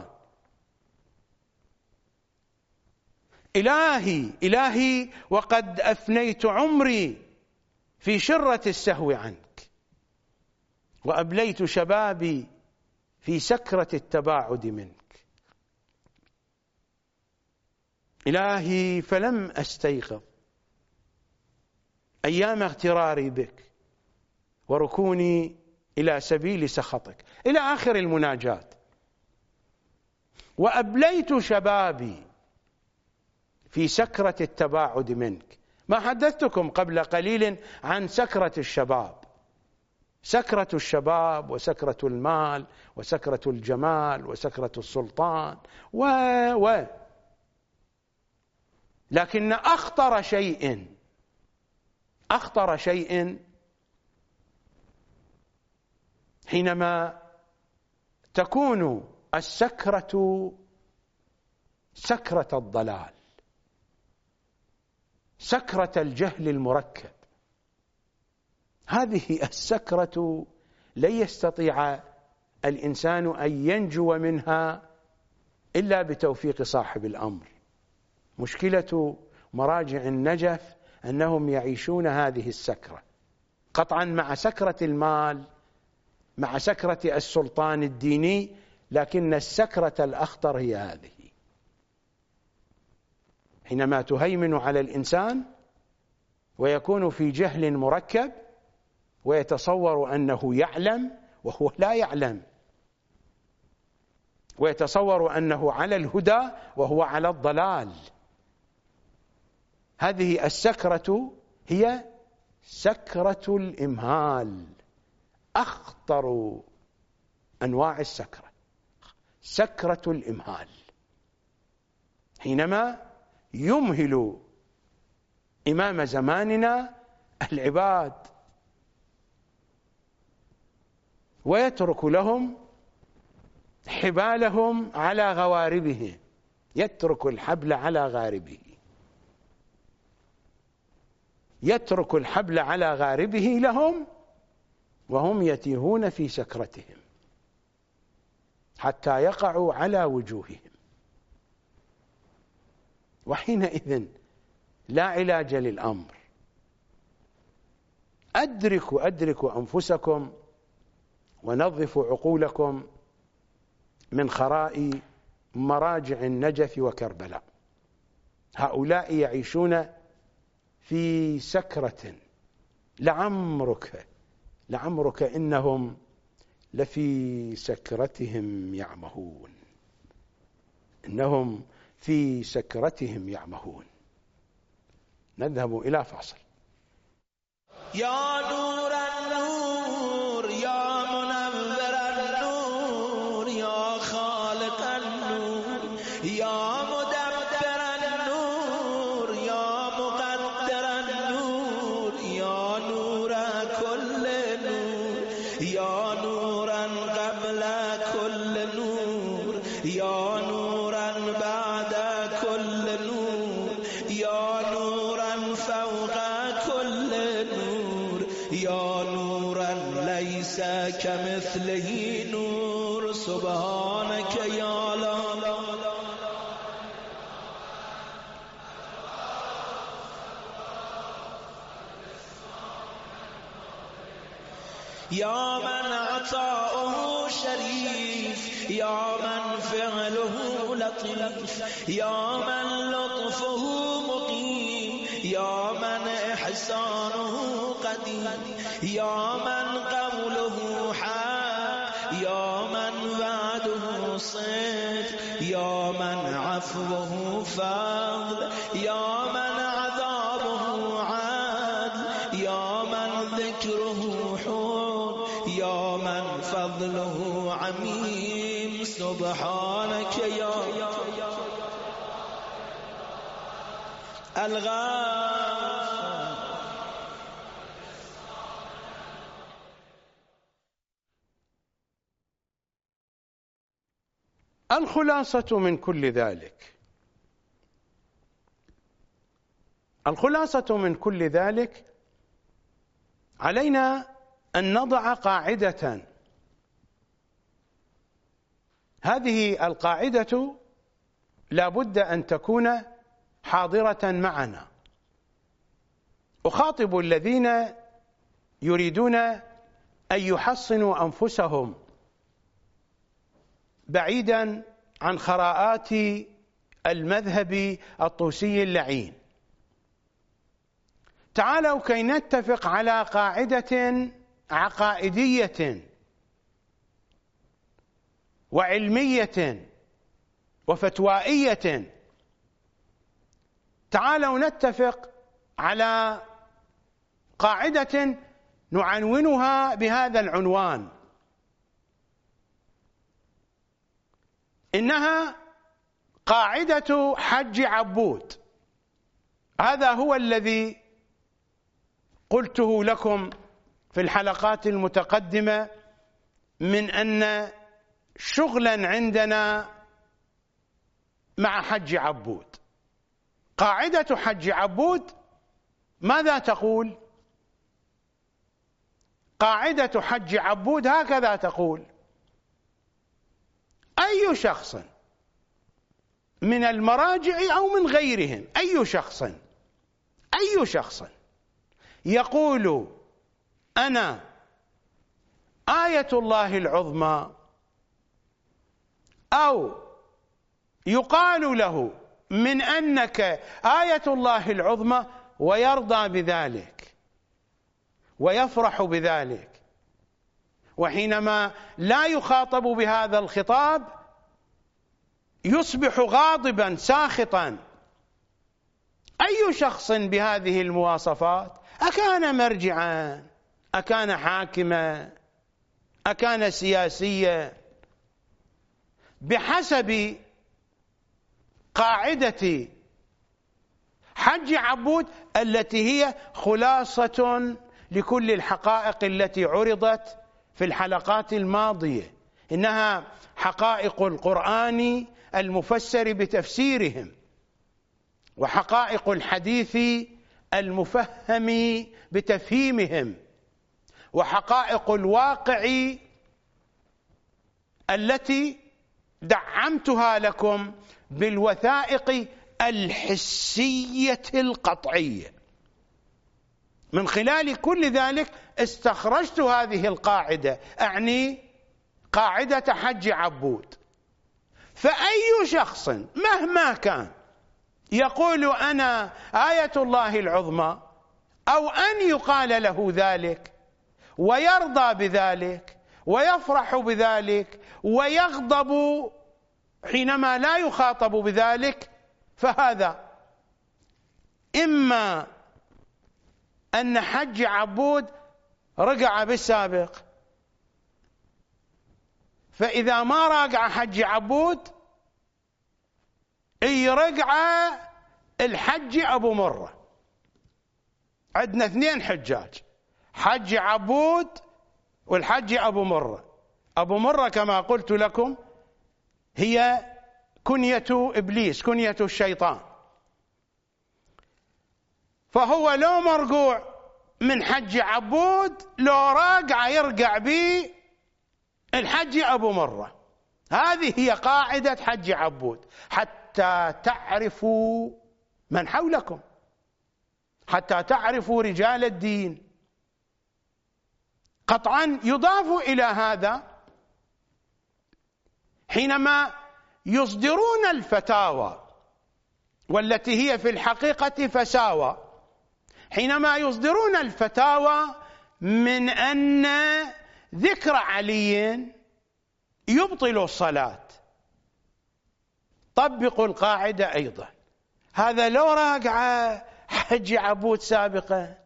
إلهي إلهي وقد أفنيت عمري في شرة السهو عنك، وأبليت شبابي في سكرة التباعد منك. إلهي فلم أستيقظ أيام اغتراري بك وركوني إلى سبيل سخطك، إلى آخر المناجاة. وأبليت شبابي في سكرة التباعد منك. ما حدثتكم قبل قليل عن سكرة الشباب، سكرة الشباب وسكرة المال وسكرة الجمال وسكرة السلطان و و لكن أخطر شيء أخطر شيء حينما تكون السكرة سكرة الضلال، سكرة الجهل المركب. هذه السكرة لن يستطيع الإنسان أن ينجو منها إلا بتوفيق صاحب الأمر. مشكلة مراجع النجف أنهم يعيشون هذه السكرة، قطعا مع سكرة المال، مع سكرة السلطان الديني، لكن السكرة الأخطر هي هذه، حينما تهيمن على الإنسان ويكون في جهل مركب ويتصور أنه يعلم وهو لا يعلم، ويتصور أنه على الهدى وهو على الضلال. هذه السكرة هي سكرة الإمهال، أخطر أنواع السكرة، سكرة الإمهال، حينما يمهل إمام زماننا العباد ويترك لهم حبالهم على غواربه، يترك الحبل على غاربه، يترك الحبل على غاربه لهم وهم يتيهون في سكرتهم حتى يقعوا على وجوههم. وحينئذ لا علاج للأمر. أدركوا أدركوا أنفسكم ونظفوا عقولكم من خراء مراجع النجف وكربلاء. هؤلاء يعيشون في سكرة، لعمرك لعمرك إنهم لفي سكرتهم يعمهون، إنهم في سكرتهم يعمهون. نذهب إلى فاصل. يا نور النور يا منور النور يا خالق النور يا مدبر النور يا مقدر النور يا نور كل نور يا نورا قبل كل نور يا نورا بعد كل نور يا نورا فوق كل نور يا نورا ليس كمثله نور سبحانك يا لا يا من عطاؤه شريف يا من فعله لطيف يا من لطفه مقيم يا من إحسانه قديم يا من قوله حق يا من وعده صدق يا من عفوه فضل يا من عذابه عدل يا من ذكره حب يا من فضله عميم سبحانك يا الغاف. الخلاصة من كل ذلك الخلاصة من كل ذلك علينا أن نضع قاعدة. هذه القاعدة لا بد أن تكون حاضرة معنا. أخاطب الذين يريدون أن يحصنوا أنفسهم بعيدا عن خراءات المذهب الطوسي اللعين. تعالوا كي نتفق على قاعدة عقائدية وعلمية وفتوائية. تعالوا نتفق على قاعدة نعنونها بهذا العنوان: إنها قاعدة حج عبود. هذا هو الذي قلته لكم في الحلقات المتقدمة من أن شغلا عندنا مع حج عبود. قاعدة حج عبود ماذا تقول؟ قاعدة حج عبود هكذا تقول: أي شخص من المراجع أو من غيرهم، أي شخص أي شخص يقول أنا آية الله العظمى، أو يقال له من أنك آية الله العظمى ويرضى بذلك ويفرح بذلك، وحينما لا يخاطب بهذا الخطاب يصبح غاضبا ساخطا. أي شخص بهذه المواصفات، أكان مرجعا، أكان حاكما، أكان سياسيا، بحسب قاعدة حج عبود التي هي خلاصة لكل الحقائق التي عرضت في الحلقات الماضية. إنها حقائق القرآن المفسر بتفسيرهم، وحقائق الحديث المفهم بتفهيمهم، وحقائق الواقع التي دعمتها لكم بالوثائق الحسية القطعية. من خلال كل ذلك استخرجت هذه القاعدة، أعني قاعدة حج عبود. فأي شخص مهما كان يقول أنا آية الله العظمى، أو أن يقال له ذلك ويرضى بذلك ويفرح بذلك ويغضب حينما لا يخاطب بذلك، فهذا إما أن حج عبود رجع بالسابق، فإذا ما راجع حج عبود يرجع الحج أبو مرة. عندنا اثنين حجاج، حج عبود والحج أبو مرة. أبو مرة كما قلت لكم هي كنية إبليس، كنية الشيطان، فهو لو مرجوع من حج عبود لو راجع يرجع به الحج أبو مرة. هذه هي قاعدة حج عبود، حتى تعرفوا من حولكم، حتى تعرفوا رجال الدين. قطعا يضاف إلى هذا حينما يصدرون الفتاوى والتي هي في الحقيقة فساوى، حينما يصدرون الفتاوى من أن ذكر علي يبطل الصلاة، طبقوا القاعدة أيضا. هذا لو راجع حج عبود سابقا،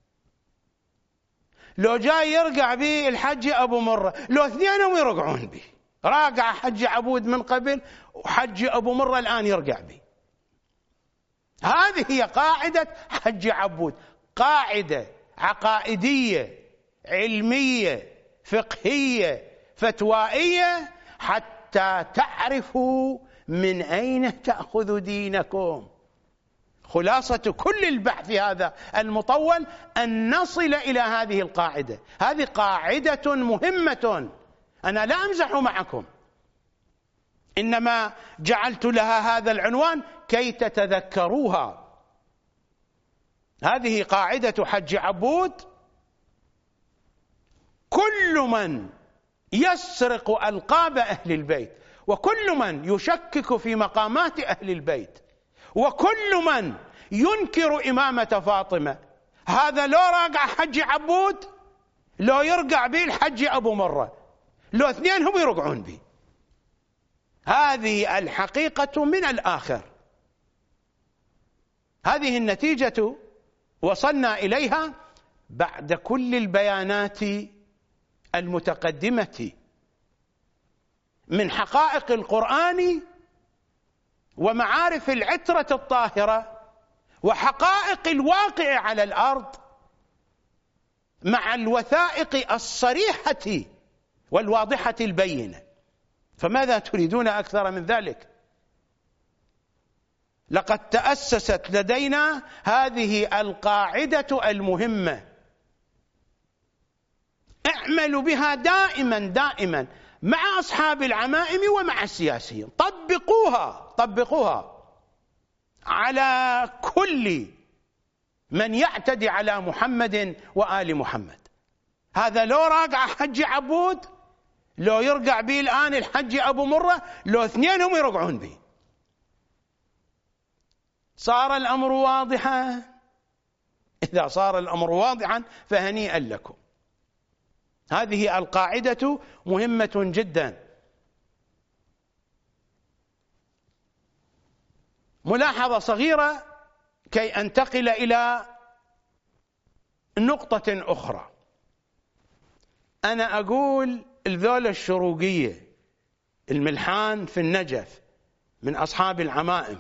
لو جاي يرجع به الحج أبو مرة، لو اثنينهم يرجعون به، راجع حج عبود من قبل وحج أبو مرة الآن يرجع به. هذه هي قاعدة حج عبود، قاعدة عقائدية علمية فقهية فتوائية حتى تعرفوا من أين تأخذ دينكم. خلاصة كل البحث هذا المطول أن نصل إلى هذه القاعدة. هذه قاعدة مهمة، أنا لا أمزح معكم، إنما جعلت لها هذا العنوان كي تتذكروها. هذه قاعدة حج عبود. كل من يسرق ألقاب أهل البيت، وكل من يشكك في مقامات أهل البيت، وكل من ينكر إمامة فاطمة، هذا لو راجع حج عبود لو يرجع به الحج أبو مرة، لو اثنين هم يرجعون به. هذه الحقيقة من الآخر. هذه النتيجة وصلنا إليها بعد كل البيانات المتقدمة من حقائق القرآن ومعارف العترة الطاهرة وحقائق الواقع على الأرض مع الوثائق الصريحة والواضحة البينة. فماذا تريدون أكثر من ذلك؟ لقد تأسست لدينا هذه القاعدة المهمة، اعملوا بها دائما دائما مع أصحاب العمائم ومع السياسيين، طبقوها طبقوها على كل من يعتدي على محمد وآل محمد. هذا لو راجع حج عبود لو يرجع به الآن الحج أبو مرة، لو اثنين هم يرجعون به. صار الأمر واضحا؟ إذا صار الأمر واضحا فهنيئا لكم. هذه القاعدة مهمة جدا. ملاحظة صغيرة كي أنتقل إلى نقطة أخرى. أنا أقول الذولة الشروقية الملحان في النجف من أصحاب العمائم،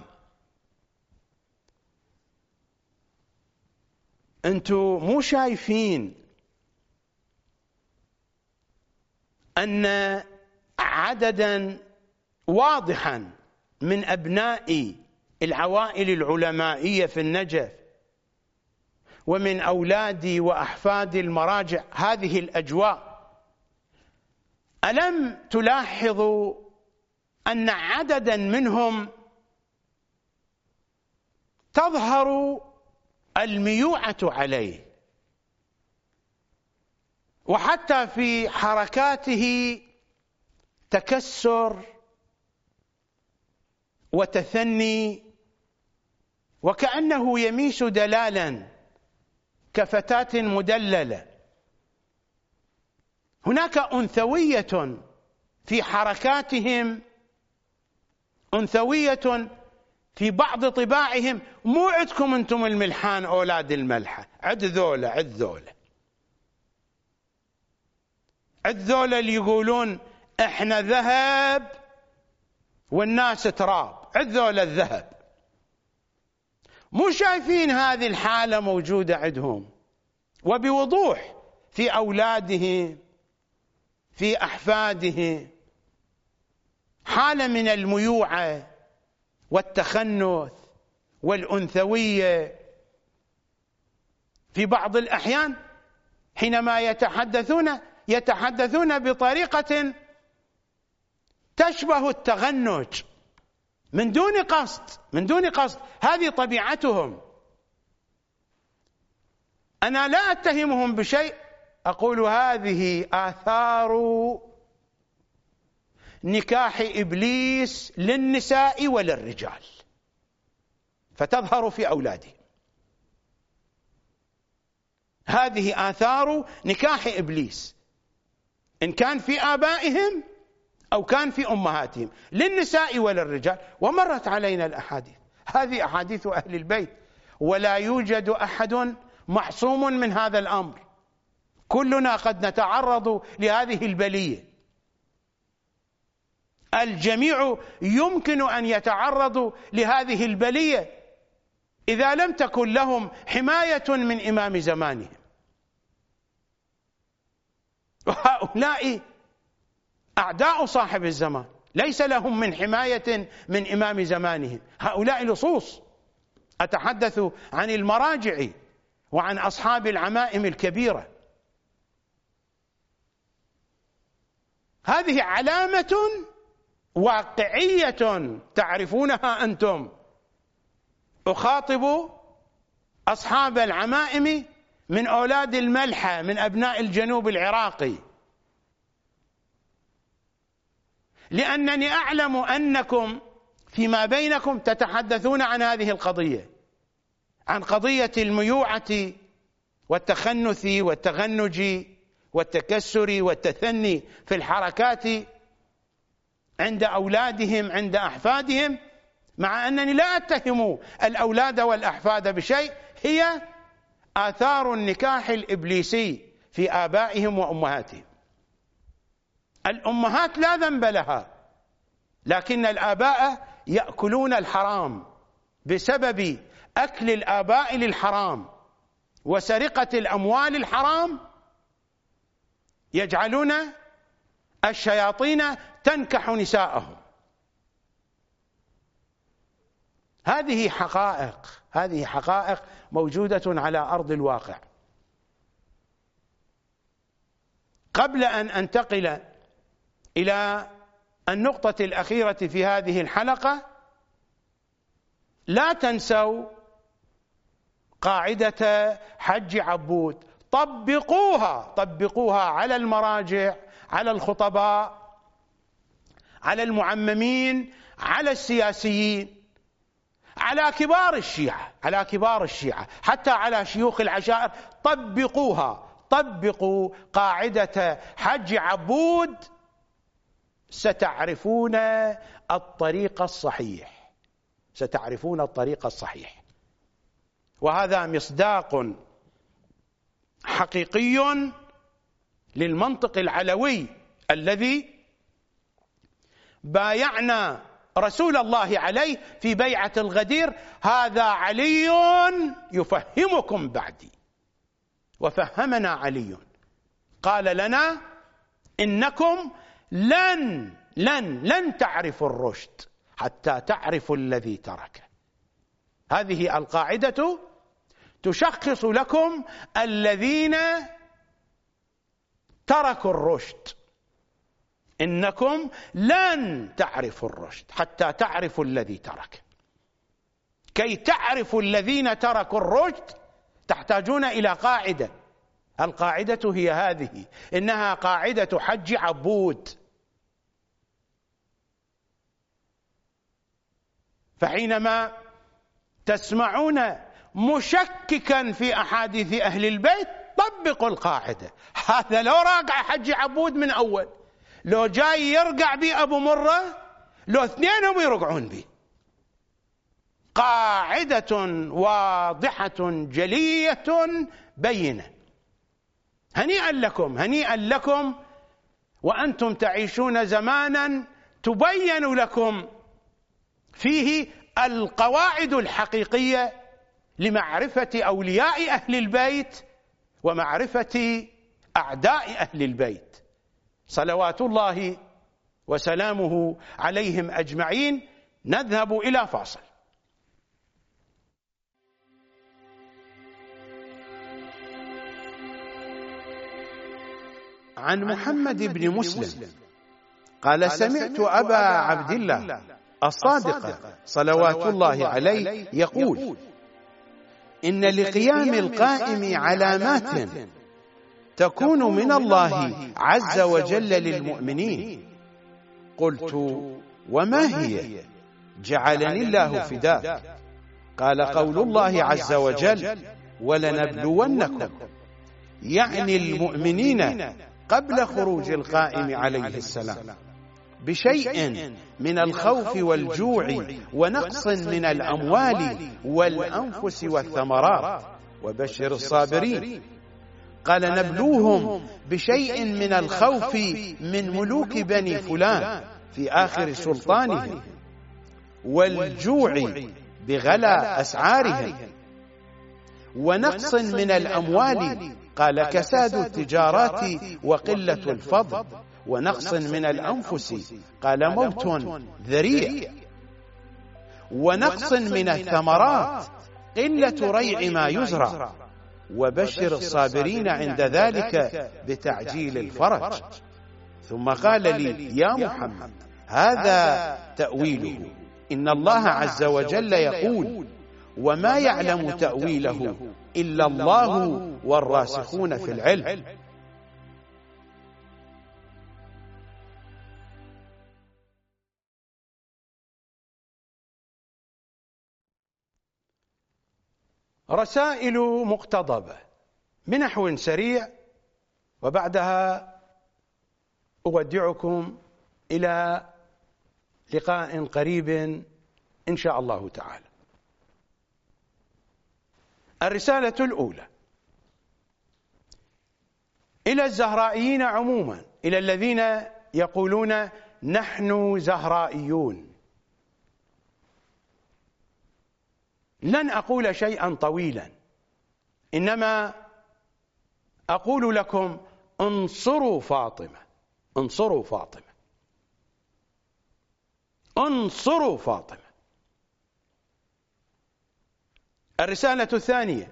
أنتوا مو شايفين أن عددا واضحا من أبناء العوائل العلمائية في النجف ومن أولاد وأحفاد المراجع هذه الأجواء، ألم تلاحظوا أن عددا منهم تظهر الميوعة عليه، وحتى في حركاته تكسر وتثني، وكأنه يميس دلالا كفتاة مدللة. هناك أنثوية في حركاتهم، أنثوية في بعض طباعهم. مو عدكم أنتم الملحان أولاد الملحة، عد ذولة عد ذولة عد ذولة اللي يقولون احنا ذهب والناس تراب، عد ذولة الذهب. مو شايفين هذه الحالة موجودة عندهم وبوضوح في أولاده في أحفاده، حالة من الميوعة والتخنث والأنثوية. في بعض الأحيان حينما يتحدثون يتحدثون بطريقة تشبه التغنج من دون قصد من دون قصد هذه طبيعتهم. أنا لا أتهمهم بشيء، أقول هذه آثار نكاح إبليس للنساء وللرجال، فتظهر في أولادهم. هذه آثار نكاح إبليس، إن كان في آبائهم أو كان في أمهاتهم، للنساء وللرجال. ومرت علينا الأحاديث، هذه أحاديث أهل البيت، ولا يوجد أحد معصوم من هذا الأمر، كلنا قد نتعرض لهذه البلية، الجميع يمكن أن يتعرضوا لهذه البلية. إذا لم تكن لهم حماية من إمام زمانهم. وهؤلاء أعداء صاحب الزمان، ليس لهم من حماية من إمام زمانهم. هؤلاء لصوص. أتحدث عن المراجع وعن أصحاب العمائم الكبيرة. هذه علامة واقعية تعرفونها أنتم. أخاطب أصحاب العمائم من أولاد الملحة، من أبناء الجنوب العراقي، لأنني أعلم أنكم فيما بينكم تتحدثون عن هذه القضية، عن قضية الميوعة والتخنث والتغنج والتكسر والتثني في الحركات عند أولادهم، عند أحفادهم، مع أنني لا أتهم الأولاد والأحفاد بشيء. هي آثار النكاح الإبليسي في آبائهم وأمهاتهم. الأمهات لا ذنب لها، لكن الآباء يأكلون الحرام بسبب أكل الآباء للحرام وسرقة الأموال الحرام. يجعلون الشياطين تنكح نساءهم. هذه حقائق، هذه حقائق موجودة على أرض الواقع. قبل أن أنتقل إلى النقطة الأخيرة في هذه الحلقة، لا تنسوا قاعدة حج عبود. طبقوها، طبقوها على المراجع، على الخطباء، على المعممين، على السياسيين، على كبار الشيعة، على كبار الشيعة، حتى على شيوخ العشائر. طبقوها، طبقوا قاعدة حج عبود، ستعرفون الطريق الصحيح، ستعرفون الطريق الصحيح. وهذا مصداق حقيقي للمنطق العلوي الذي بايعنا رسول الله عليه في بيعة الغدير. هذا علي يفهمكم بعدي. وفهمنا علي، قال لنا: إنكم لن لن لن تعرفوا الرشد حتى تعرفوا الذي ترك. هذه القاعدة تشخص لكم الذين تركوا الرشد. إنكم لن تعرفوا الرشد حتى تعرفوا الذي ترك. كي تعرفوا الذين تركوا الرشد تحتاجون إلى قاعدة. القاعدة هي هذه، إنها قاعدة حج عبود. فحينما تسمعون مشككا في أحاديث أهل البيت، طبقوا القاعدة. هذا لو راجع حج عبود من أول، لو جاي يرجع بي أبو مرة، لو اثنينهم يرجعون بي. قاعدة واضحة جلية بينة. هنيئا لكم، هنيئا لكم، وأنتم تعيشون زمانا تبين لكم فيه القواعد الحقيقية لمعرفة أولياء أهل البيت ومعرفة أعداء أهل البيت صلوات الله وسلامه عليهم أجمعين. نذهب إلى فاصل. عن محمد بن مسلم قال: سمعت أبا عبد الله الصادق صلوات الله عليه يقول: إن لقيام القائم علامات تكون من الله عز وجل للمؤمنين. قلت: وما هي؟ جعلني الله فداك. قال: قول الله عز وجل: ولنبلونكم، يعني المؤمنين قبل خروج القائم عليه السلام بشيء من الخوف والجوع ونقص من الأموال والأنفس والثمرات، وبشر الصابرين. قال: نبلوهم بشيء من الخوف من ملوك بني فلان في آخر سلطانهم، والجوع بغلا أسعارهم، ونقص من الأموال، قال كساد التجارات وقلة الفضل، ونقص من الأنفس، قال موت ذريع، ونقص من الثمرات، قلة ريع ما يزرع، وبشر الصابرين عند ذلك بتعجيل الفرج. ثم قال لي يا محمد هذا تأويله، إن الله عز وجل يقول وما يعلم تأويله إلا الله والراسخون في العلم. رسائل مقتضبة بنحو سريع، وبعدها أودعكم إلى لقاء قريب إن شاء الله تعالى. الرسالة الأولى إلى الزهرائيين عموما، إلى الذين يقولون نحن زهرائيون. لن أقول شيئا طويلا، إنما أقول لكم انصروا فاطمة، انصروا فاطمة، انصروا فاطمة. الرسالة الثانية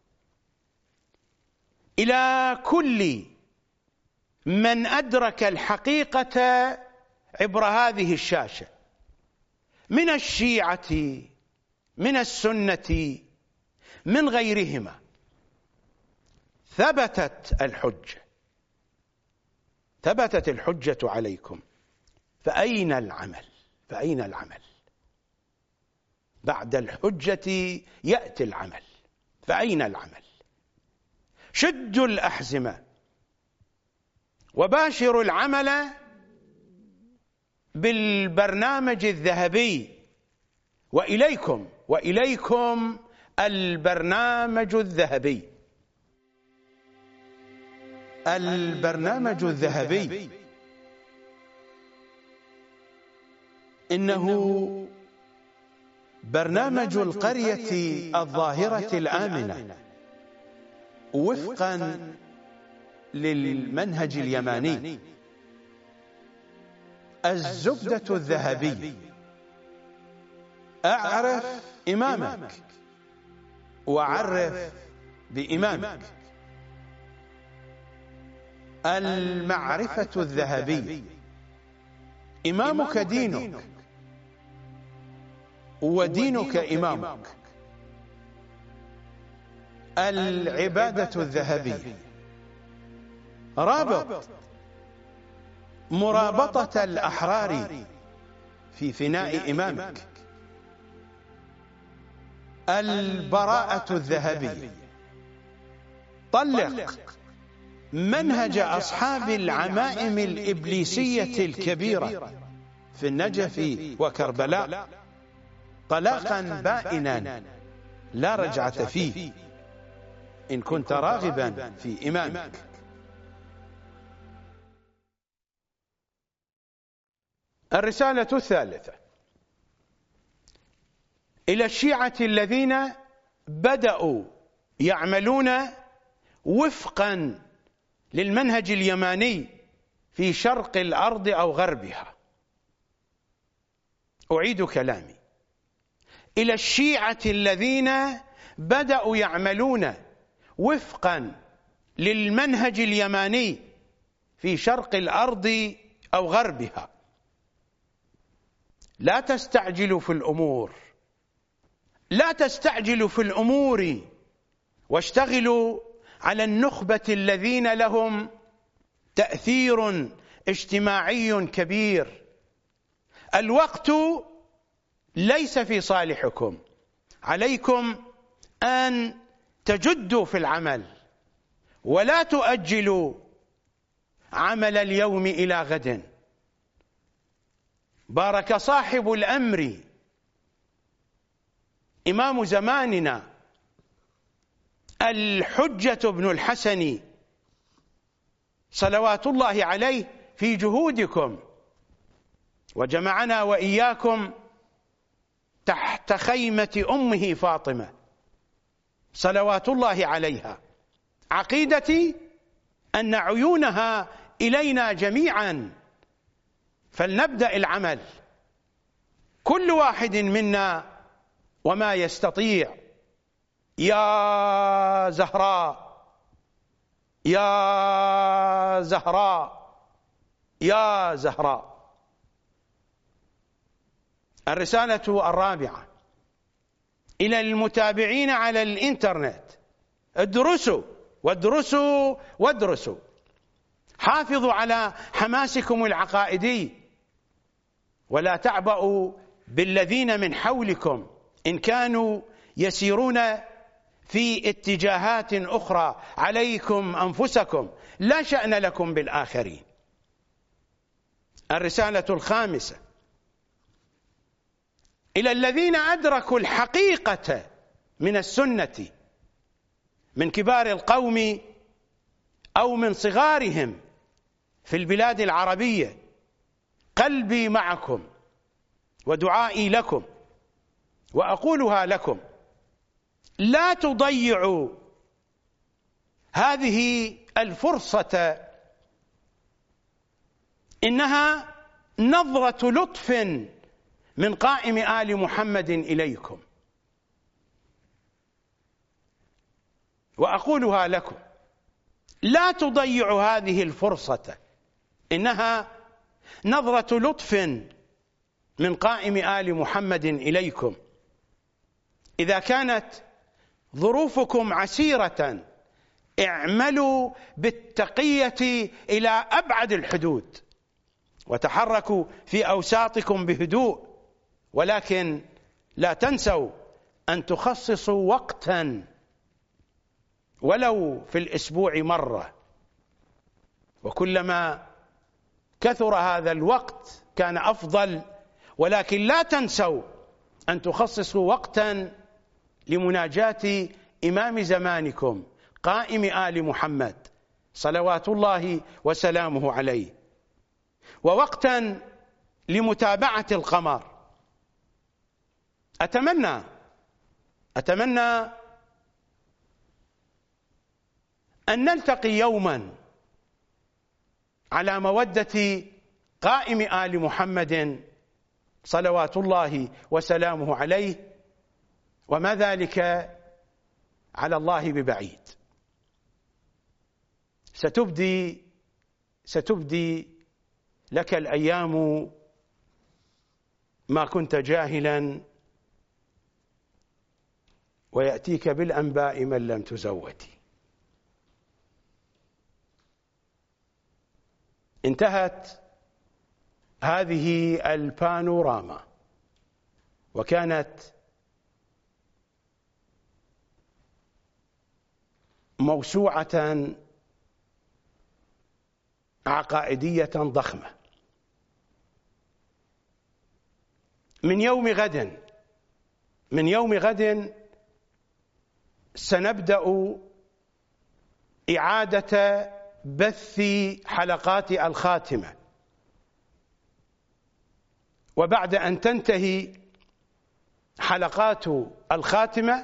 إلى كل من أدرك الحقيقة عبر هذه الشاشة، من الشيعة، من السنة، من غيرهما، ثبتت الحجة، ثبتت الحجة عليكم، فأين العمل؟ فأين العمل؟ بعد الحجة يأتي العمل، فأين العمل؟ شدوا الأحزمة وباشروا العمل بالبرنامج الذهبي، وإليكم وإليكم البرنامج الذهبي. البرنامج الذهبي إنه برنامج القرية الظاهرة الآمنة وفقا للمنهج اليماني. الزبدة الذهبية: أعرف إمامك وعرف بإمامك. المعرفة الذهبية: إمامك دينك ودينك إمامك. العبادة الذهبية: رابط مرابطة الأحرار في فناء إمامك. البراءة الذهبية: طلق منهج أصحاب العمائم الإبليسية الكبيرة في النجف وكربلاء طلاقا بائنا لا رجعة فيه إن كنت راغبا في إمامك. الرسالة الثالثة إلى الشيعة الذين بدأوا يعملون وفقا للمنهج اليماني في شرق الأرض أو غربها. أعيد كلامي: إلى الشيعة الذين بدأوا يعملون وفقا للمنهج اليماني في شرق الأرض أو غربها، لا تستعجلوا في الأمور، لا تستعجلوا في الأمور، واشتغلوا على النخبة الذين لهم تأثير اجتماعي كبير. الوقت ليس في صالحكم، عليكم أن تجدوا في العمل ولا تؤجلوا عمل اليوم إلى غد. بارك صاحب الأمر إمام زماننا الحجة بن الحسن صلوات الله عليه في جهودكم، وجمعنا وإياكم تحت خيمة أمه فاطمة صلوات الله عليها. عقيدتي أن عيونها إلينا جميعا، فلنبدأ العمل كل واحد منا وما يستطيع. يا زهراء يا زهراء يا زهراء. الرسالة الرابعة إلى المتابعين على الإنترنت: ادرسوا وادرسوا وادرسوا، حافظوا على حماسكم العقائدي، ولا تعبأوا بالذين من حولكم إن كانوا يسيرون في اتجاهات أخرى. عليكم أنفسكم، لا شأن لكم بالآخرين. الرسالة الخامسة إلى الذين أدركوا الحقيقة من السنة من كبار القوم أو من صغارهم في البلاد العربية: قلبي معكم ودعائي لكم، وأقولها لكم: لا تضيعوا هذه الفرصة، إنها نظرة لطف من قائم آل محمد إليكم. وأقولها لكم: لا تضيعوا هذه الفرصة، إنها نظرة لطف من قائم آل محمد إليكم. إذا كانت ظروفكم عسيرة اعملوا بالتقية إلى أبعد الحدود، وتحركوا في أوساطكم بهدوء، ولكن لا تنسوا أن تخصصوا وقتا ولو في الأسبوع مرة، وكلما كثر هذا الوقت كان أفضل. ولكن لا تنسوا أن تخصصوا وقتا لمناجاة إمام زمانكم قائم آل محمد صلوات الله وسلامه عليه، ووقتا لمتابعة القمر. أتمنى أتمنى أن نلتقي يوما على مودة قائم آل محمد صلوات الله وسلامه عليه، وما ذلك على الله ببعيد. ستبدي ستبدي لك الأيام ما كنت جاهلا، ويأتيك بالأنباء من لم تزودي. انتهت هذه البانوراما، وكانت موسوعة عقائدية ضخمة. من يوم غد من يوم غد سنبدأ إعادة بث حلقات الخاتمة، وبعد أن تنتهي حلقات الخاتمة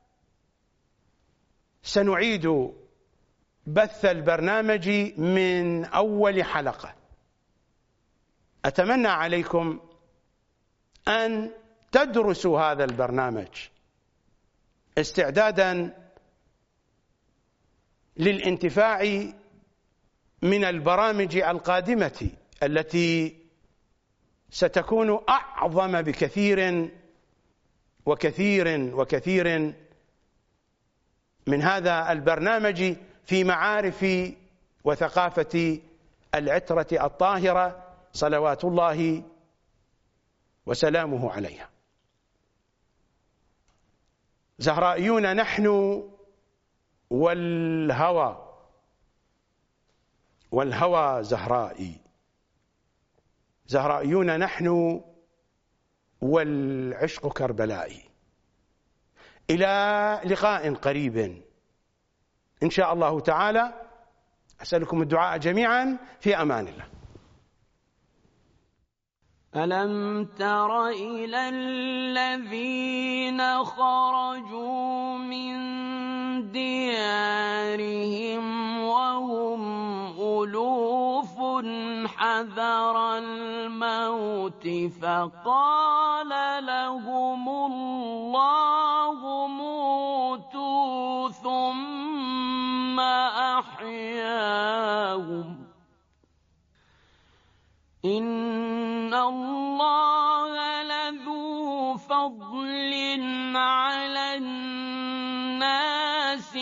سنعيد بث البرنامج من أول حلقة. أتمنى عليكم أن تدرسوا هذا البرنامج استعدادا للانتفاع من البرامج القادمة التي ستكون أعظم بكثير وكثير وكثير من هذا البرنامج في معارف وثقافة العترة الطاهرة صلوات الله وسلامه عليها. زهرائيون نحن والهوى والهوى زهرائي، زهرائيون نحن والعشق كربلائي. إلى لقاء قريب إن شاء الله تعالى. أسألكم الدعاء جميعا، في أمان الله. ألم تر إلى الذين خرجوا من ديارهم وهم ألوف حذر الموت فقال لهم الله موتوا ثم أحياهم إن الله لذو فضل على الناس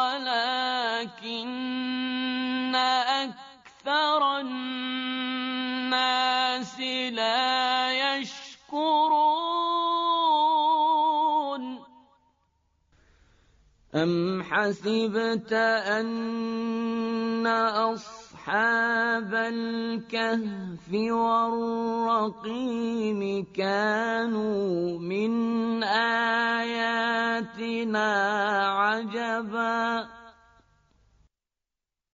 ولكن أكثر الناس لا يشكرون أم حسبت أن أصحاب الكهف والرقيم كانوا من آياتنا عجبا